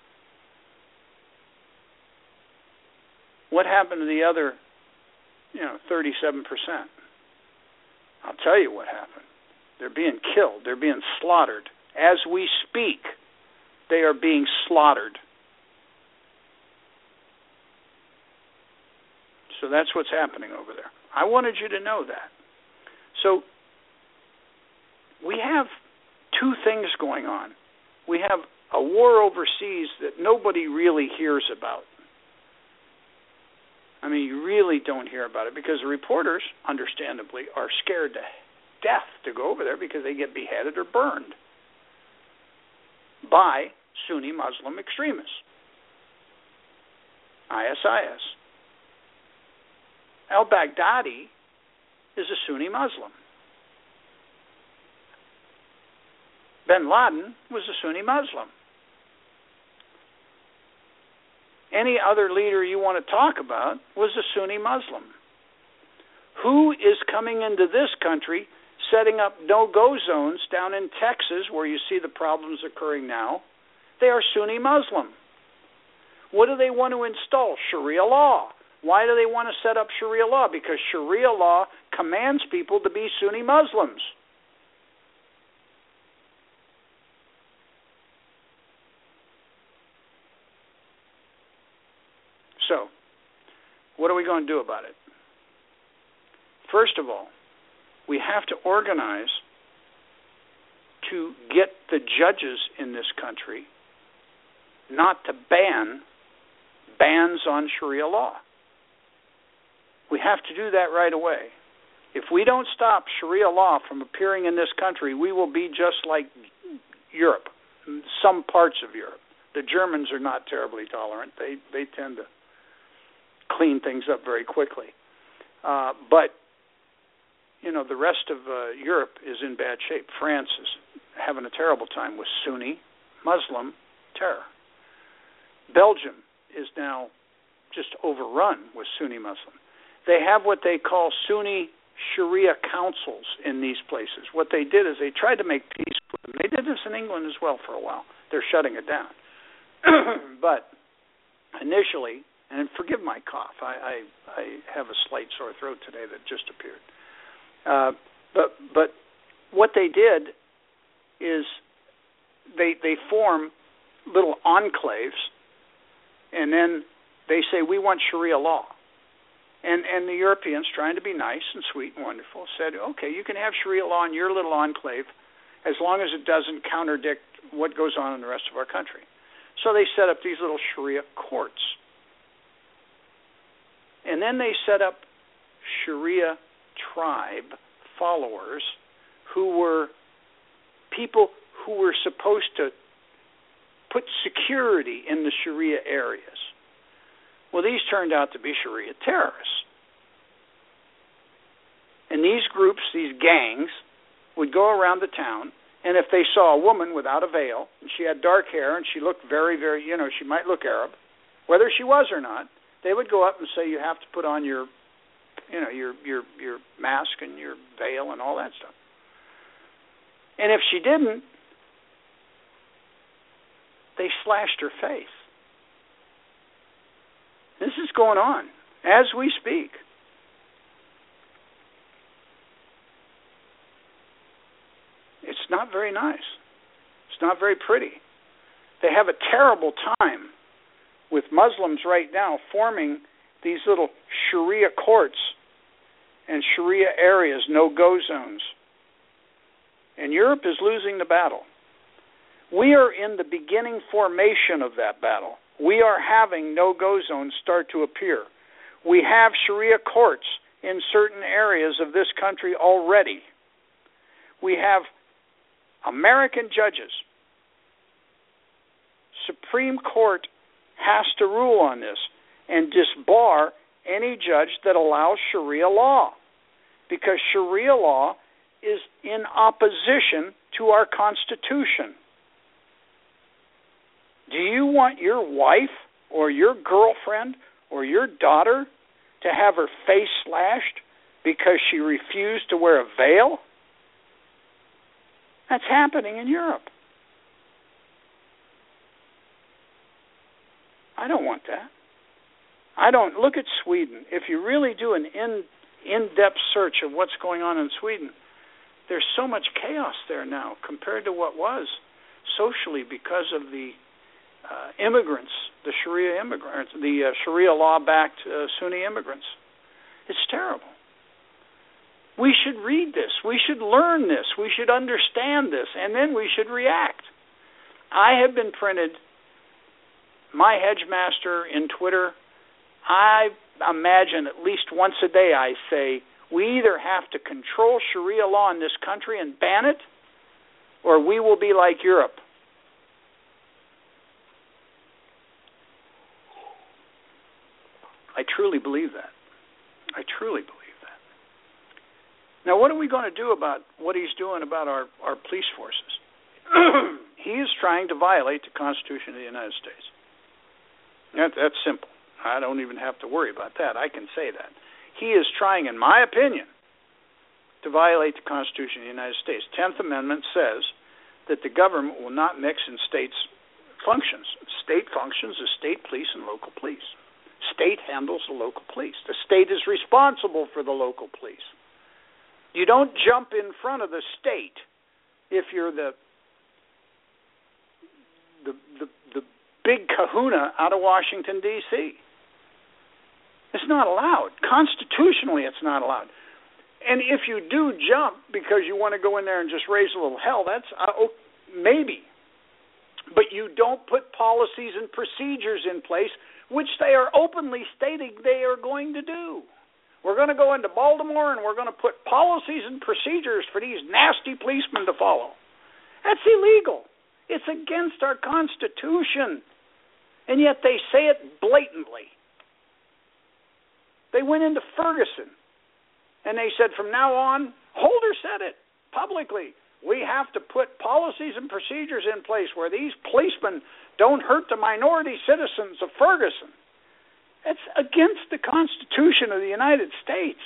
What happened to the other, you know, thirty-seven percent? I'll tell you what happened. They're being killed. They're being slaughtered. As we speak, they are being slaughtered. So that's what's happening over there. I wanted you to know that. So we have two things going on. We have a war overseas that nobody really hears about. I mean, you really don't hear about it because the reporters, understandably, are scared to death to go over there because they get beheaded or burned by Sunni Muslim extremists, I S I S. Al-Baghdadi is a Sunni Muslim. Bin Laden was a Sunni Muslim. Any other leader you want to talk about was a Sunni Muslim. Who is coming into this country setting up no-go zones down in Texas where you see the problems occurring now? They are Sunni Muslim. What do they want to install? Sharia law. Why do they want to set up Sharia law? Because Sharia law commands people to be Sunni Muslims. So, what are we going to do about it? First of all, we have to organize to get the judges in this country not to ban bans on Sharia law. We have to do that right away. If we don't stop Sharia law from appearing in this country, we will be just like Europe, some parts of Europe. The Germans are not terribly tolerant. They they tend to clean things up very quickly. Uh, but, you know, the rest of uh, Europe is in bad shape. France is having a terrible time with Sunni Muslim terror. Belgium is now just overrun with Sunni Muslim. They have what they call Sunni Sharia councils in these places. What they did is they tried to make peace with them. They did this in England as well for a while. They're shutting it down. But initially, and forgive my cough, I, I, I have a slight sore throat today that just appeared. Uh, but but what they did is they they form little enclaves, and then they say, we want Sharia law. And and the Europeans, trying to be nice and sweet and wonderful, said, okay, you can have Sharia law in your little enclave as long as it doesn't contradict what goes on in the rest of our country. So they set up these little Sharia courts. And then they set up Sharia tribe followers who were people who were supposed to put security in the Sharia areas. Well, these turned out to be Sharia terrorists. And these groups, these gangs, would go around the town, and if they saw a woman without a veil, and she had dark hair, and she looked very, very, you know, she might look Arab, whether she was or not, they would go up and say, you have to put on your, you know, your your your mask and your veil and all that stuff. And if she didn't, they slashed her face. This is going on as we speak. It's not very nice. It's not very pretty. They have a terrible time with Muslims right now forming these little Sharia courts and Sharia areas, no-go zones. And Europe is losing the battle. We are in the beginning formation of that battle. We are having no-go zones start to appear. We have Sharia courts in certain areas of this country already. We have American judges. Supreme Court has to rule on this and disbar any judge that allows Sharia law, because Sharia law is in opposition to our Constitution. Do you want your wife or your girlfriend or your daughter to have her face slashed because she refused to wear a veil? That's happening in Europe. I don't want that. I don't. Look at Sweden. If you really do an in, in-depth search of what's going on in Sweden, there's so much chaos there now compared to what was socially because of the uh, immigrants, the Sharia immigrants, the uh, Sharia law-backed uh, Sunni immigrants. It's terrible. We should read this. We should learn this. We should understand this. And then we should react. I have been printed, my Hedgemaster in Twitter, I imagine at least once a day I say, we either have to control Sharia law in this country and ban it, or we will be like Europe. I truly believe that. I truly believe that. Now, what are we going to do about what he's doing about our, our police forces? He is trying to violate the Constitution of the United States. That, that's simple. I don't even have to worry about that. I can say that. He is trying, in my opinion, to violate the Constitution of the United States. Tenth Amendment says that the government will not mix in states' functions. State functions is state police and local police. State handles the local police. The state is responsible for the local police. You don't jump in front of the state if you're the the the, the big kahuna out of Washington, D C It's not allowed. Constitutionally, it's not allowed. And if you do jump because you want to go in there and just raise a little hell, that's uh, oh, maybe. But you don't put policies and procedures in place, which they are openly stating they are going to do. We're going to go into Baltimore and we're going to put policies and procedures for these nasty policemen to follow. That's illegal. It's against our Constitution. And yet they say it blatantly. They went into Ferguson and they said from now on, Holder said it publicly, we have to put policies and procedures in place where these policemen don't hurt the minority citizens of Ferguson. It's against the Constitution of the United States.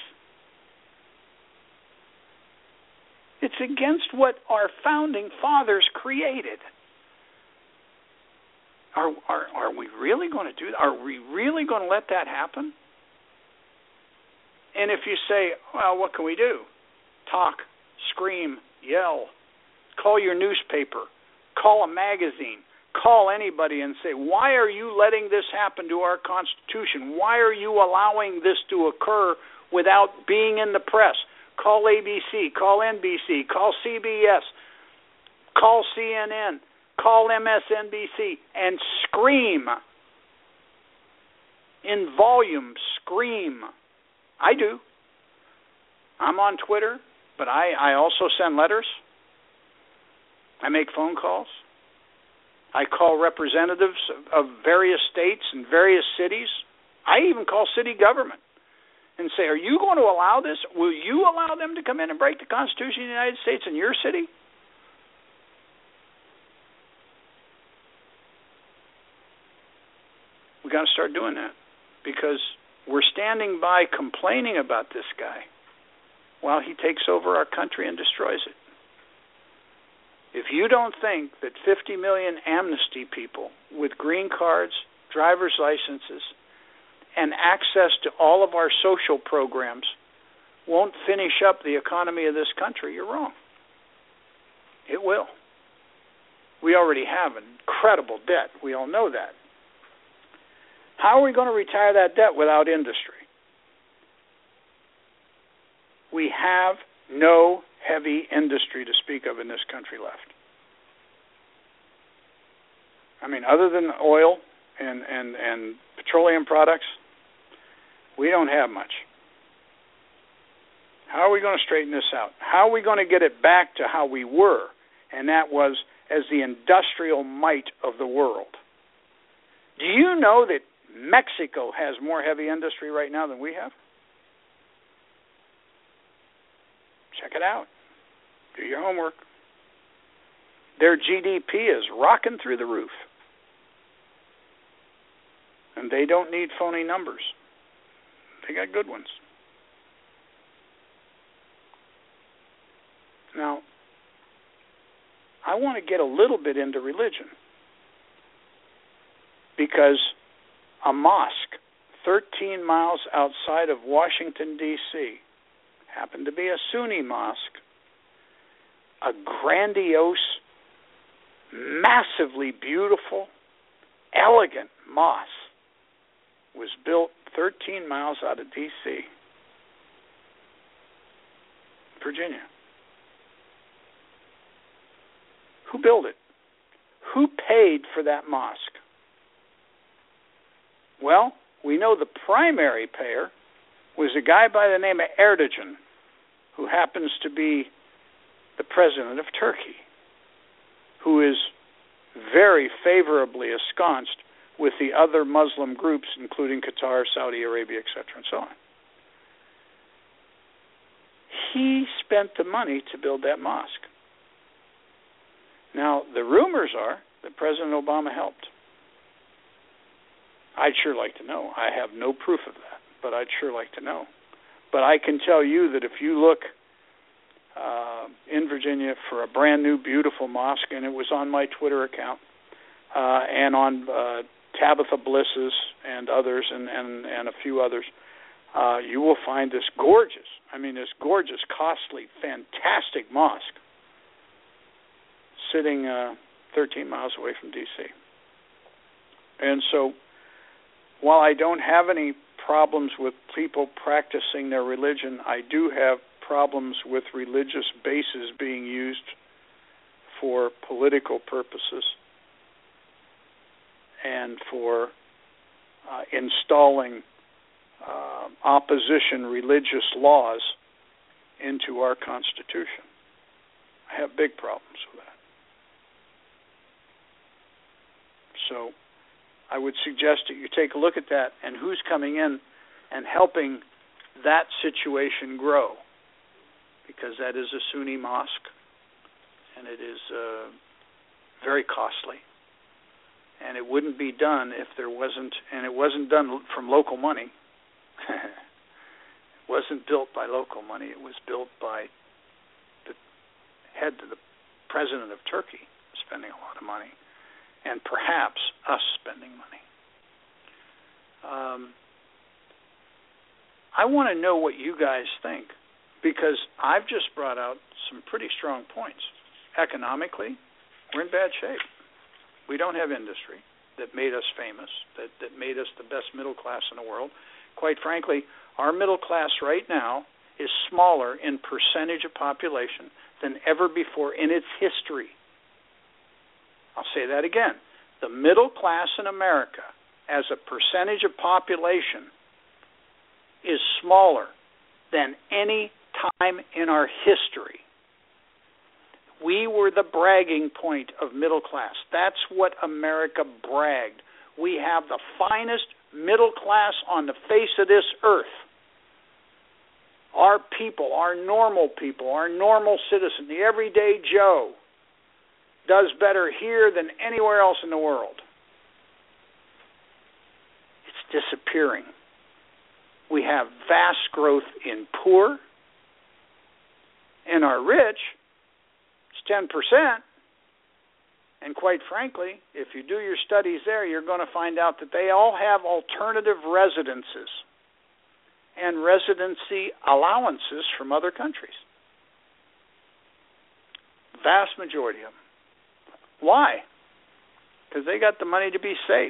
It's against what our founding fathers created. Are, are, are we really going to do that? Are we really going to let that happen? And if you say, well, what can we do? Talk, scream, yell, call your newspaper, call a magazine, call anybody and say, why are you letting this happen to our Constitution? Why are you allowing this to occur without being in the press? Call A B C, call N B C, call C B S, call C N N, call M S N B C, and scream. In volume, scream. I do. I'm on Twitter, but I, I also send letters. I make phone calls. I call representatives of, of various states and various cities. I even call city government and say, are you going to allow this? Will you allow them to come in and break the Constitution of the United States in your city? We've got to start doing that because we're standing by complaining about this guy while he takes over our country and destroys it. If you don't think that fifty million amnesty people with green cards, driver's licenses, and access to all of our social programs won't finish up the economy of this country, you're wrong. It will. We already have an incredible debt. We all know that. How are we going to retire that debt without industry? We have no heavy industry to speak of in this country left. I mean, other than oil and, and, and petroleum products, we don't have much. How are we going to straighten this out? How are we going to get it back to how we were? And that was as the industrial might of the world. Do you know that Mexico has more heavy industry right now than we have? Check it out. Do your homework. Their G D P is rocking through the roof. And they don't need phony numbers. They got good ones. Now, I want to get a little bit into religion. Because a mosque thirteen miles outside of Washington, D C happened to be a Sunni mosque, a grandiose, massively beautiful, elegant mosque was built thirteen miles out of D C Virginia. Who built it? Who paid for that mosque? Well, we know the primary payer was a guy by the name of Erdogan, who happens to be the president of Turkey, who is very favorably ensconced with the other Muslim groups, including Qatar, Saudi Arabia, et cetera, and so on. He spent the money to build that mosque. Now, the rumors are that President Obama helped. I'd sure like to know. I have no proof of that, but I'd sure like to know. But I can tell you that if you look uh, in Virginia for a brand new, beautiful mosque, and it was on my Twitter account, uh, and on uh, Tabitha Bliss's and others, and, and, and a few others, uh, you will find this gorgeous, I mean this gorgeous, costly, fantastic mosque sitting uh, thirteen miles away from D C. And so, while I don't have any problems with people practicing their religion, I do have problems with religious bases being used for political purposes and for uh, installing uh, opposition religious laws into our Constitution. I have big problems with that. So I would suggest that you take a look at that and who's coming in and helping that situation grow, because that is a Sunni mosque, and it is uh, very costly. And it wouldn't be done if there wasn't, and it wasn't done from local money. It wasn't built by local money. It was built by the head, the president of Turkey, spending a lot of money, and perhaps us spending money. Um, I want to know what you guys think, because I've just brought out some pretty strong points. Economically, we're in bad shape. We don't have industry that made us famous, that, that made us the best middle class in the world. Quite frankly, our middle class right now is smaller in percentage of population than ever before in its history. I'll say that again. The middle class in America, as a percentage of population, is smaller than any time in our history. We were the bragging point of middle class. That's what America bragged. We have the finest middle class on the face of this earth. Our people, our normal people, our normal citizen, the everyday Joe, does better here than anywhere else in the world. It's disappearing. We have vast growth in poor, and our rich, it's ten percent. And quite frankly, if you do your studies there, you're going to find out that they all have alternative residences and residency allowances from other countries. Vast majority of them. Why? Because they got the money to be safe.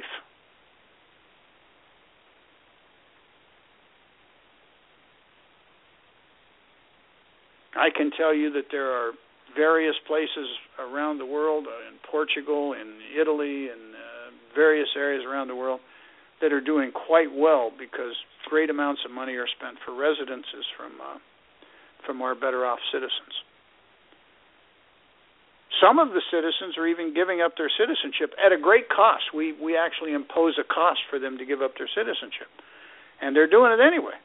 I can tell you that there are various places around the world, uh, in Portugal, in Italy, and uh, various areas around the world that are doing quite well because great amounts of money are spent for residences from uh, from our better off citizens. Some of the citizens are even giving up their citizenship at a great cost. We we actually impose a cost for them to give up their citizenship, and they're doing it anyway.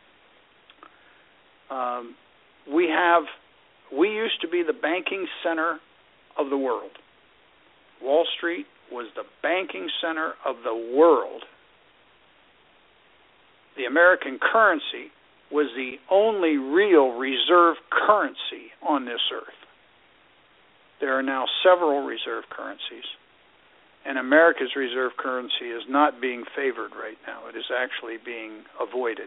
Um, we have we used to be the banking center of the world. Wall Street was the banking center of the world. The American currency was the only real reserve currency on this earth. There are now several reserve currencies, and America's reserve currency is not being favored right now. It is actually being avoided.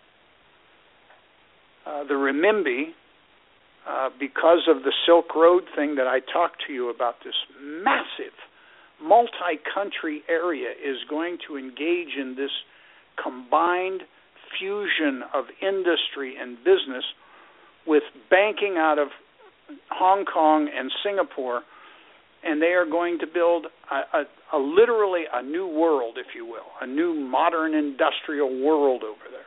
Uh, the renminbi, uh, because of the Silk Road thing that I talked to you about, this massive multi-country area is going to engage in this combined fusion of industry and business with banking out of Hong Kong and Singapore, and they are going to build a, a, a literally a new world, if you will, a new modern industrial world over there.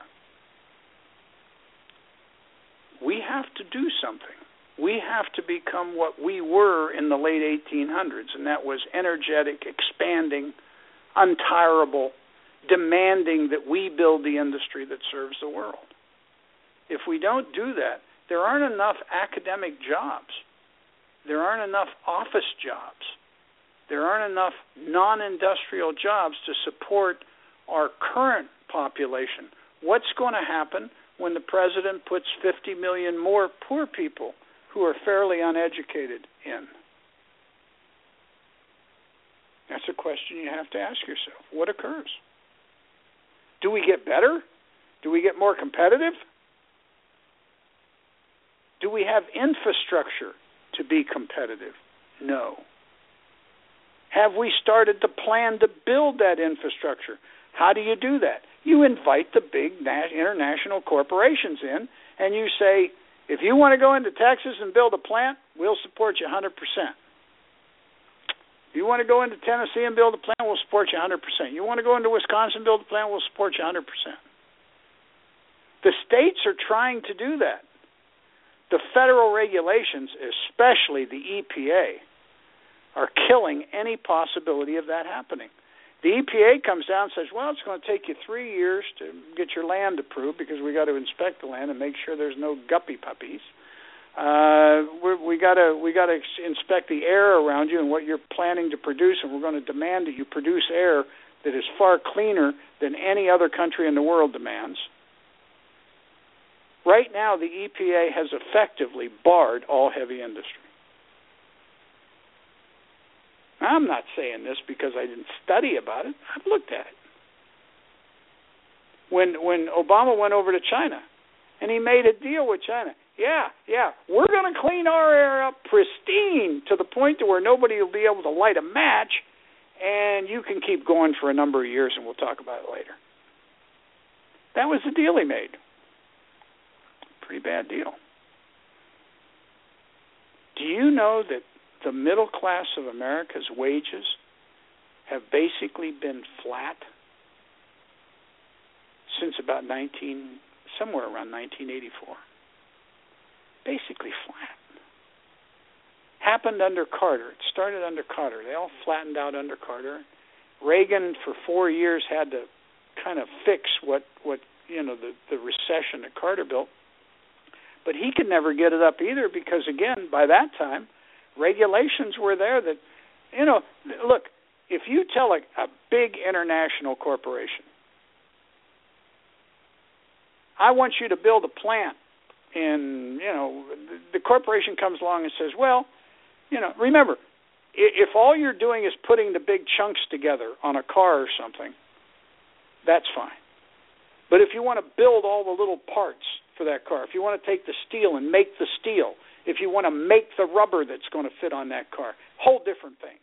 We have to do something. We have to become what we were in the late eighteen hundreds, and that was energetic, expanding, untirable, demanding that we build the industry that serves the world. If we don't do that, there aren't enough academic jobs. There aren't enough office jobs. There aren't enough non-industrial jobs to support our current population. What's going to happen when the president puts fifty million more poor people who are fairly uneducated in? That's a question you have to ask yourself. What occurs? Do we get better? Do we get more competitive? Do we have infrastructure to be competitive? No. Have we started to plan to build that infrastructure? How do you do that? You invite the big international corporations in, and you say, if you want to go into Texas and build a plant, we'll support you one hundred percent. If you want to go into Tennessee and build a plant, we'll support you one hundred percent. You want to go into Wisconsin and build a plant, we'll support you one hundred percent. The states are trying to do that. The federal regulations, especially the E P A, are killing any possibility of that happening. The E P A comes down and says, well, it's going to take you three years to get your land approved because we got to inspect the land and make sure there's no guppy puppies. Uh, we're, we got to we got to inspect the air around you and what you're planning to produce, and we're going to demand that you produce air that is far cleaner than any other country in the world demands. Right now, the E P A has effectively barred all heavy industry. I'm not saying this because I didn't study about it. I've looked at it. When when Obama went over to China and he made a deal with China, yeah, yeah, we're going to clean our air up pristine to the point to where nobody will be able to light a match, and you can keep going for a number of years, and we'll talk about it later. That was the deal he made. Pretty bad deal. Do you know that the middle class of America's wages have basically been flat since about nineteen, somewhere around nineteen eighty-four? Basically flat. Happened under Carter. It started under Carter. They all flattened out under Carter. Reagan, for four years, had to kind of fix what, what you know, the, the recession that Carter built. But he could never get it up either because, again, by that time, regulations were there that, you know, look, if you tell a, a big international corporation, I want you to build a plant, and, you know, the, the corporation comes along and says, well, you know, remember, if all you're doing is putting the big chunks together on a car or something, that's fine. But if you want to build all the little parts for that car, if you want to take the steel and make the steel, if you want to make the rubber that's going to fit on that car, whole different thing.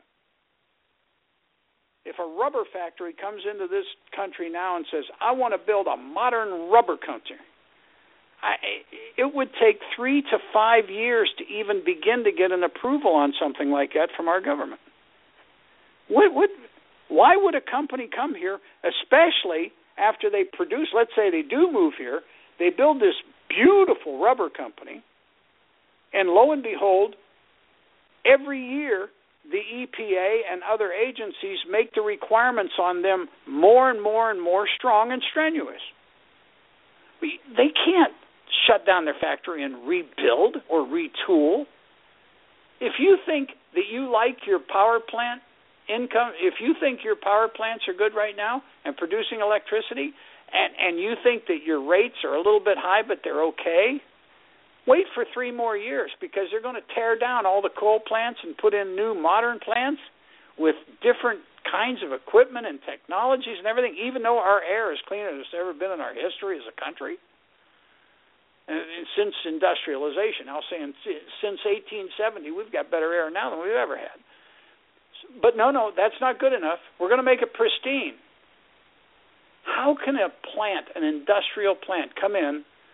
If a rubber factory comes into this country now and says, I want to build a modern rubber company, I, it would take three to five years to even begin to get an approval on something like that from our government. What, what, why would a company come here, especially after they produce, let's say they do move here, they build this beautiful rubber company, and lo and behold, every year the E P A and other agencies make the requirements on them more and more and more strong and strenuous. We, they can't shut down their factory and rebuild or retool. If you think that you like your power plant income, if you think your power plants are good right now and producing electricity, and, and you think that your rates are a little bit high but they're okay, wait for three more years because they're going to tear down all the coal plants and put in new modern plants with different kinds of equipment and technologies and everything, even though our air is cleaner than it's ever been in our history as a country. And since industrialization, I'll say in, since eighteen seventy, we've got better air now than we've ever had. But no, no, that's not good enough. We're going to make it pristine. How can a plant, an industrial plant, come in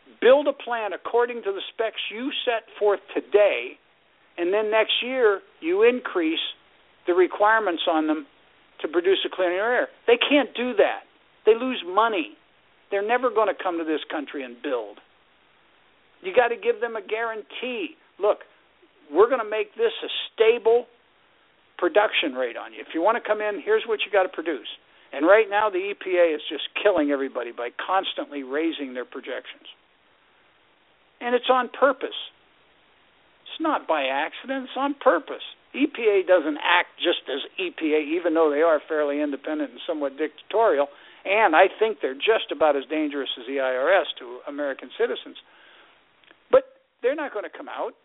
build a plant according to the specs you set forth today, and then next year you increase the requirements on them to produce a cleaner air. They can't do that. They lose money. They're never going to come to this country and build. You got to give them a guarantee. Look, we're going to make this a stable production rate on you. If you want to come in, here's what you got to produce. And right now the E P A is just killing everybody by constantly raising their projections. And it's on purpose. It's not by accident. It's on purpose. E P A doesn't act just as E P A, even though they are fairly independent and somewhat dictatorial, and I think they're just about as dangerous as the I R S to American citizens. But they're not going to come out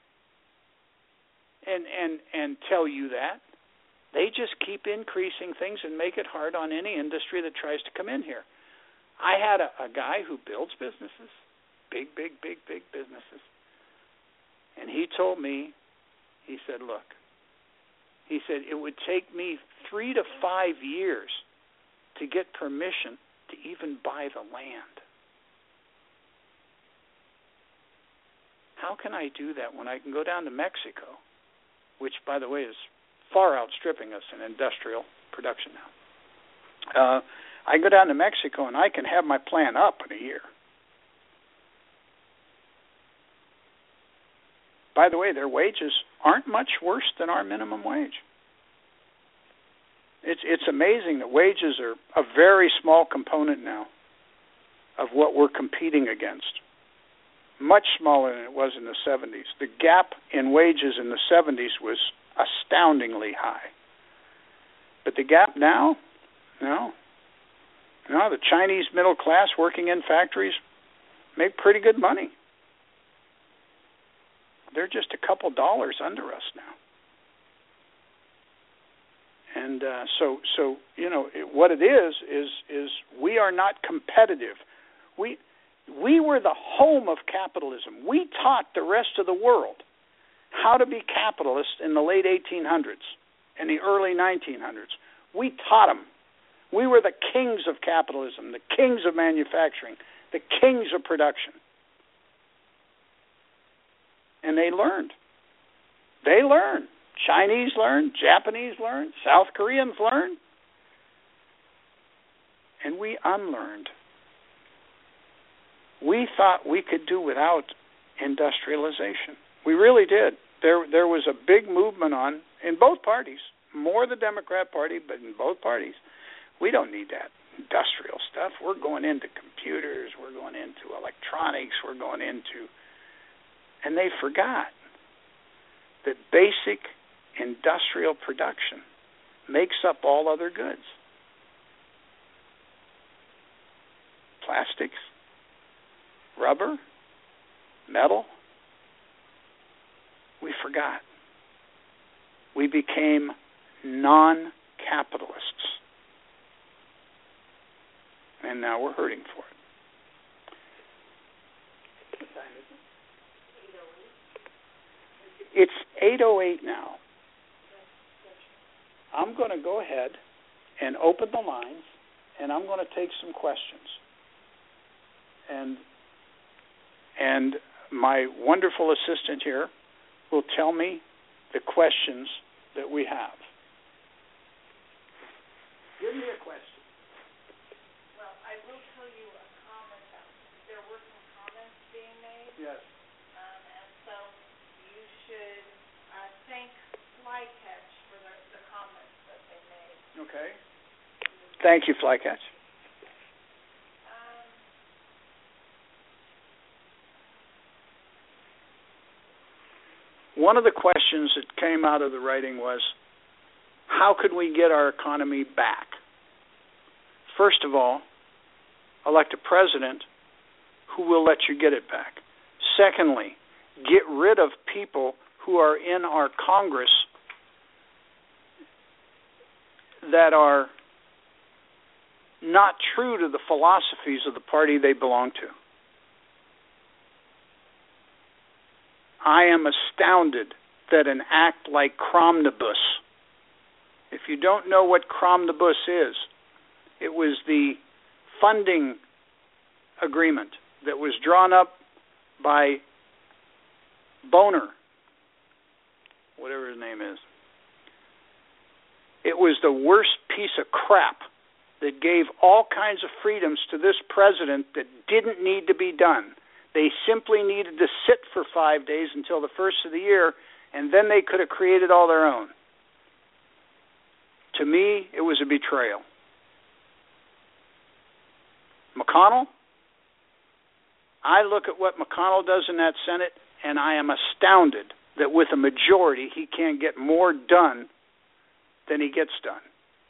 and, and, and tell you that. They just keep increasing things and make it hard on any industry that tries to come in here. I had a, a guy who builds businesses, big, big, big, big businesses, and he told me, he said, look, he said, it would take me three to five years to get permission to even buy the land. How can I do that when I can go down to Mexico, which, by the way, is far outstripping us in industrial production now. Uh, I can go down to Mexico and I can have my plant up in a year. By the way, their wages aren't much worse than our minimum wage. It's it's amazing that wages are a very small component now of what we're competing against. Much smaller than it was in the seventies. The gap in wages in the seventies was astoundingly high. But the gap now, no. No, the Chinese middle class working in factories make pretty good money. They're just a couple dollars under us now. And uh, so, so you know, it, what it is, is, is we are not competitive. We, we were the home of capitalism. We taught the rest of the world how to be capitalists in the late eighteen hundreds and the early nineteen hundreds. We taught them. We were the kings of capitalism, the kings of manufacturing, the kings of production. And they learned. They learned. Chinese learned, Japanese learned, South Koreans learned, and we unlearned. We thought we could do without industrialization. We really did. There there was a big movement on, in both parties, more the Democrat Party, but in both parties. We don't need that industrial stuff. We're going into computers. We're going into electronics. We're going into... And they forgot that basic industrial production makes up all other goods. Plastics, rubber, metal. We forgot. We became non-capitalists. And now we're hurting for it. What time is it? It's eight oh eight now. I'm going to go ahead and open the lines, and I'm going to take some questions. And and my wonderful assistant here will tell me the questions that we have. Give me a question. Well, I will tell you a comment. There were some comments being made. Yes. Um, and so you should uh, thank Flycatch for the, the comments that they made. Okay. Thank you, Flycatch. One of the questions that came out of the writing was, how could we get our economy back? First of all, elect a president who will let you get it back. Secondly, get rid of people who are in our Congress that are not true to the philosophies of the party they belong to. I am astounded that an act like Cromnibus, if you don't know what Cromnibus is, it was the funding agreement that was drawn up by Boner, whatever his name is. It was the worst piece of crap that gave all kinds of freedoms to this president that didn't need to be done. They simply needed to sit for five days until the first of the year, and then they could have created all their own. To me, it was a betrayal. McConnell, I look at what McConnell does in that Senate, and I am astounded that with a majority he can't get more done than he gets done.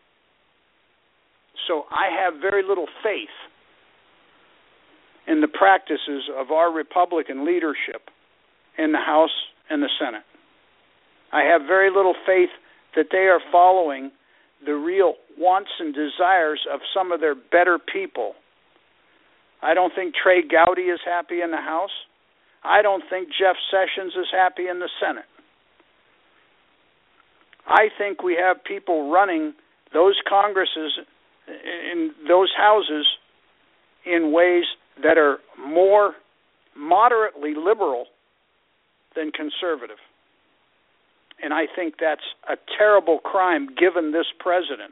So I have very little faith in the practices of our Republican leadership in the House and the Senate. I have very little faith that they are following the real wants and desires of some of their better people. I don't think Trey Gowdy is happy in the House. I don't think Jeff Sessions is happy in the Senate. I think we have people running those Congresses in those houses in ways that are more moderately liberal than conservative. And I think that's a terrible crime given this president.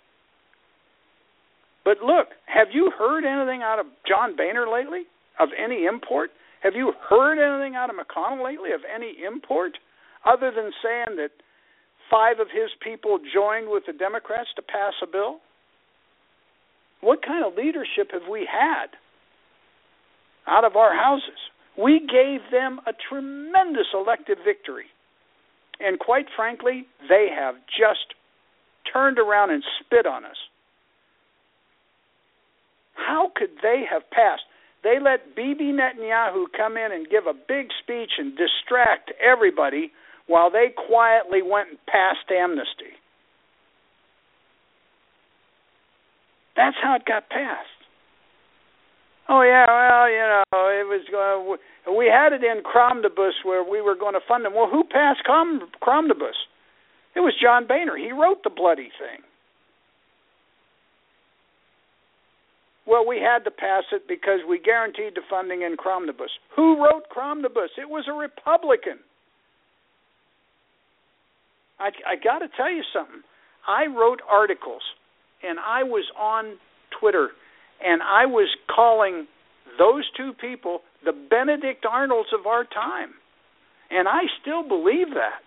But look, have you heard anything out of John Boehner lately of any import? Have you heard anything out of McConnell lately of any import other than saying that five of his people joined with the Democrats to pass a bill? What kind of leadership have we had out of our houses? We gave them a tremendous elective victory. And quite frankly, they have just turned around and spit on us. How could they have passed? They let Bibi Netanyahu come in and give a big speech and distract everybody while they quietly went and passed amnesty. That's how it got passed. Oh, yeah, well, you know, it was uh, we had it in Cromnibus where we were going to fund them. Well, who passed Crom- Cromnibus? It was John Boehner. He wrote the bloody thing. Well, we had to pass it because we guaranteed the funding in Cromnibus. Who wrote Cromnibus? It was a Republican. I, I got to tell you something. I wrote articles, and I was on Twitter, and I was calling those two people the Benedict Arnolds of our time. And I still believe that.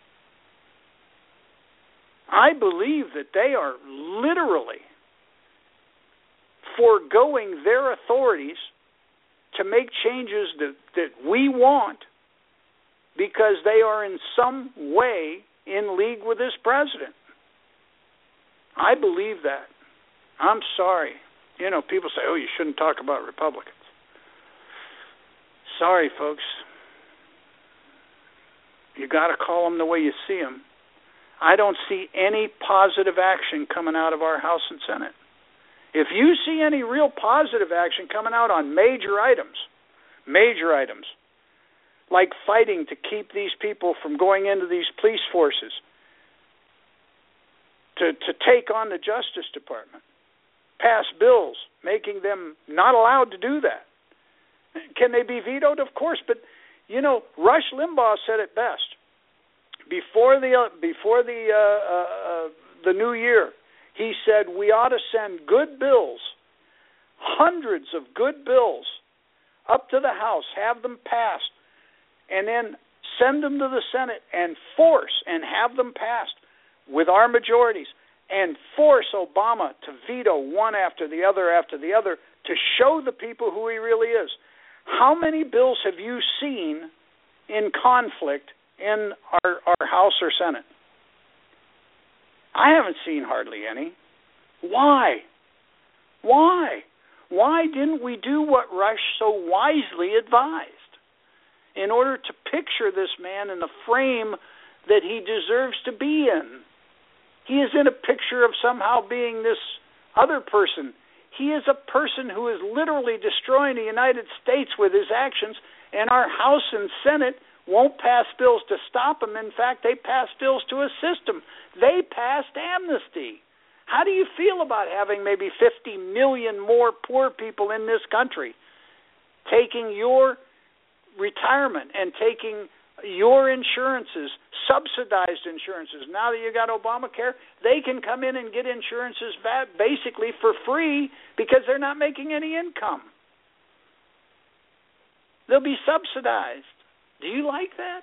I believe that they are literally foregoing their authorities to make changes that, that we want because they are in some way in league with this president. I believe that. I'm sorry. You know, people say, oh, you shouldn't talk about Republicans. Sorry, folks. You got to call them the way you see them. I don't see any positive action coming out of our House and Senate. If you see any real positive action coming out on major items, major items, like fighting to keep these people from going into these police forces, to, to take on the Justice Department, pass bills making them not allowed to do that. Can they be vetoed? Of course, but, you know, Rush Limbaugh said it best. Before the uh, before the uh, uh, the new year, he said we ought to send good bills, hundreds of good bills, up to the House, have them passed, and then send them to the Senate and force and have them passed with our majorities and force Obama to veto one after the other after the other to show the people who he really is. How many bills have you seen in conflict in our, our House or Senate? I haven't seen hardly any. Why? Why? Why didn't we do what Rush so wisely advised in order to picture this man in the frame that he deserves to be in? He is in a picture of somehow being this other person. He is a person who is literally destroying the United States with his actions, and our House and Senate won't pass bills to stop him. In fact, they pass bills to assist him. They passed amnesty. How do you feel about having maybe fifty million more poor people in this country? taking your retirement and taking your insurances, subsidized insurances. Now that you got Obamacare, they can come in and get insurances basically for free because they're not making any income. They'll be subsidized. Do you like that?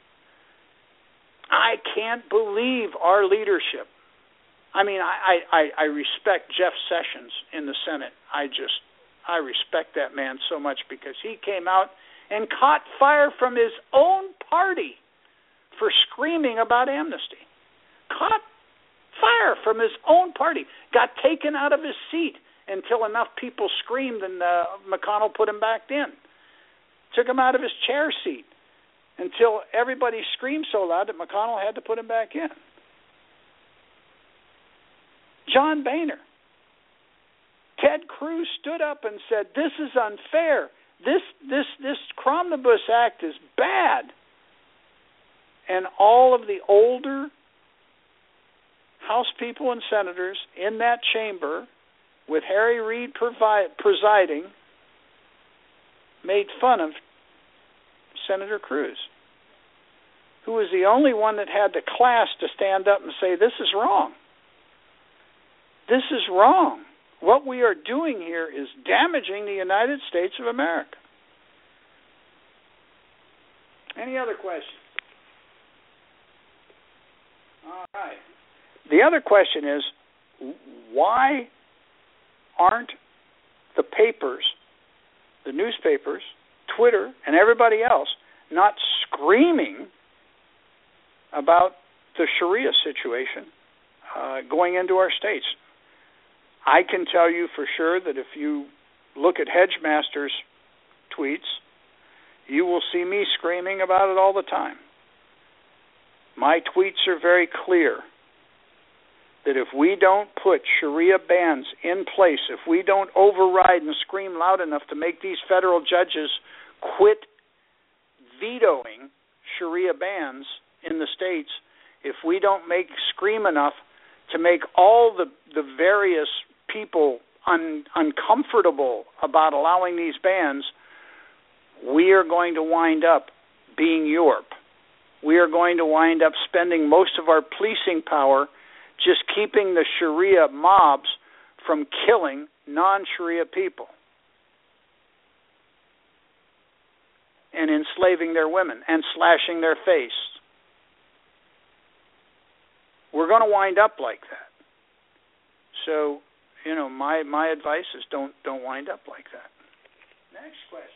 I can't believe our leadership. I mean, I, I, I respect Jeff Sessions in the Senate. I just, I respect that man so much because he came out and caught fire from his own party for screaming about amnesty. Caught fire from his own party. Got taken out of his seat until enough people screamed and uh, McConnell put him back in. Took him out of his chair seat until everybody screamed so loud that McConnell had to put him back in. John Boehner. Ted Cruz stood up and said, this is unfair. This this this Cromnibus Act is bad. And all of the older House people and senators in that chamber, with Harry Reid provi- presiding, made fun of Senator Cruz, who was the only one that had the class to stand up and say, this is wrong. This is wrong. What we are doing here is damaging the United States of America. Any other questions? All right. The other question is, why aren't the papers, the newspapers, Twitter, and everybody else not screaming about the Sharia situation uh, going into our states? I can tell you for sure that if you look at Hedgemaster's tweets, you will see me screaming about it all the time. My tweets are very clear that if we don't put Sharia bans in place, if we don't override and scream loud enough to make these federal judges quit vetoing Sharia bans in the states, if we don't make scream enough to make all the, the various people un, uncomfortable about allowing these bans, we are going to wind up being Europe. We are going to wind up spending most of our policing power just keeping the Sharia mobs from killing non-Sharia people and enslaving their women and slashing their face. We're going to wind up like that. So, you know, my, my advice is don't don't wind up like that. Next question.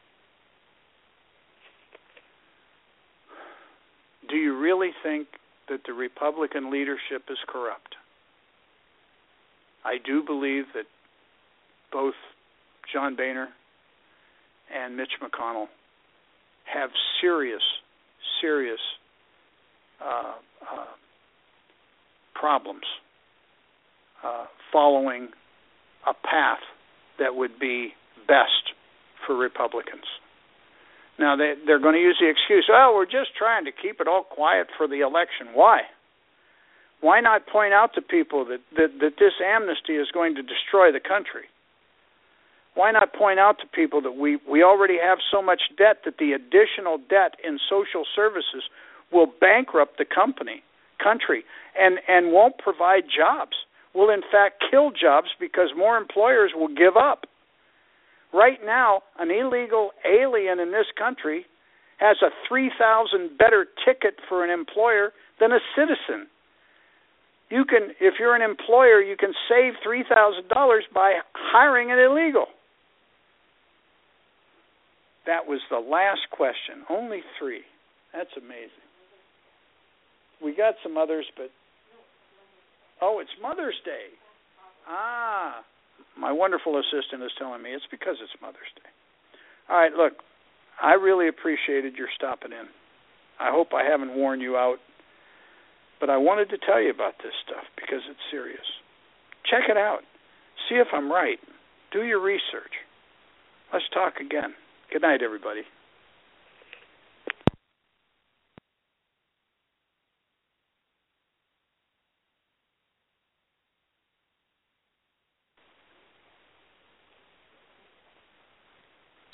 Do you really think that the Republican leadership is corrupt? I do believe that both John Boehner and Mitch McConnell have serious, serious uh, uh, problems uh, following a path that would be best for Republicans. Now, they, they're going to use the excuse, oh, we're just trying to keep it all quiet for the election. Why? Why not point out to people that, that, that this amnesty is going to destroy the country? Why not point out to people that we, we already have so much debt that the additional debt in social services will bankrupt the company, country and, and won't provide jobs, will in fact kill jobs because more employers will give up. Right now, an illegal alien in this country has a three thousand dollars better ticket for an employer than a citizen. You can, if you're an employer, you can save three thousand dollars by hiring an illegal. That was the last question. Only three. That's amazing. We got some others, but... Oh, it's Mother's Day. Ah, my wonderful assistant is telling me it's because it's Mother's Day. All right, look, I really appreciated your stopping in. I hope I haven't worn you out, but I wanted to tell you about this stuff because it's serious. Check it out. See if I'm right. Do your research. Let's talk again. Good night, everybody.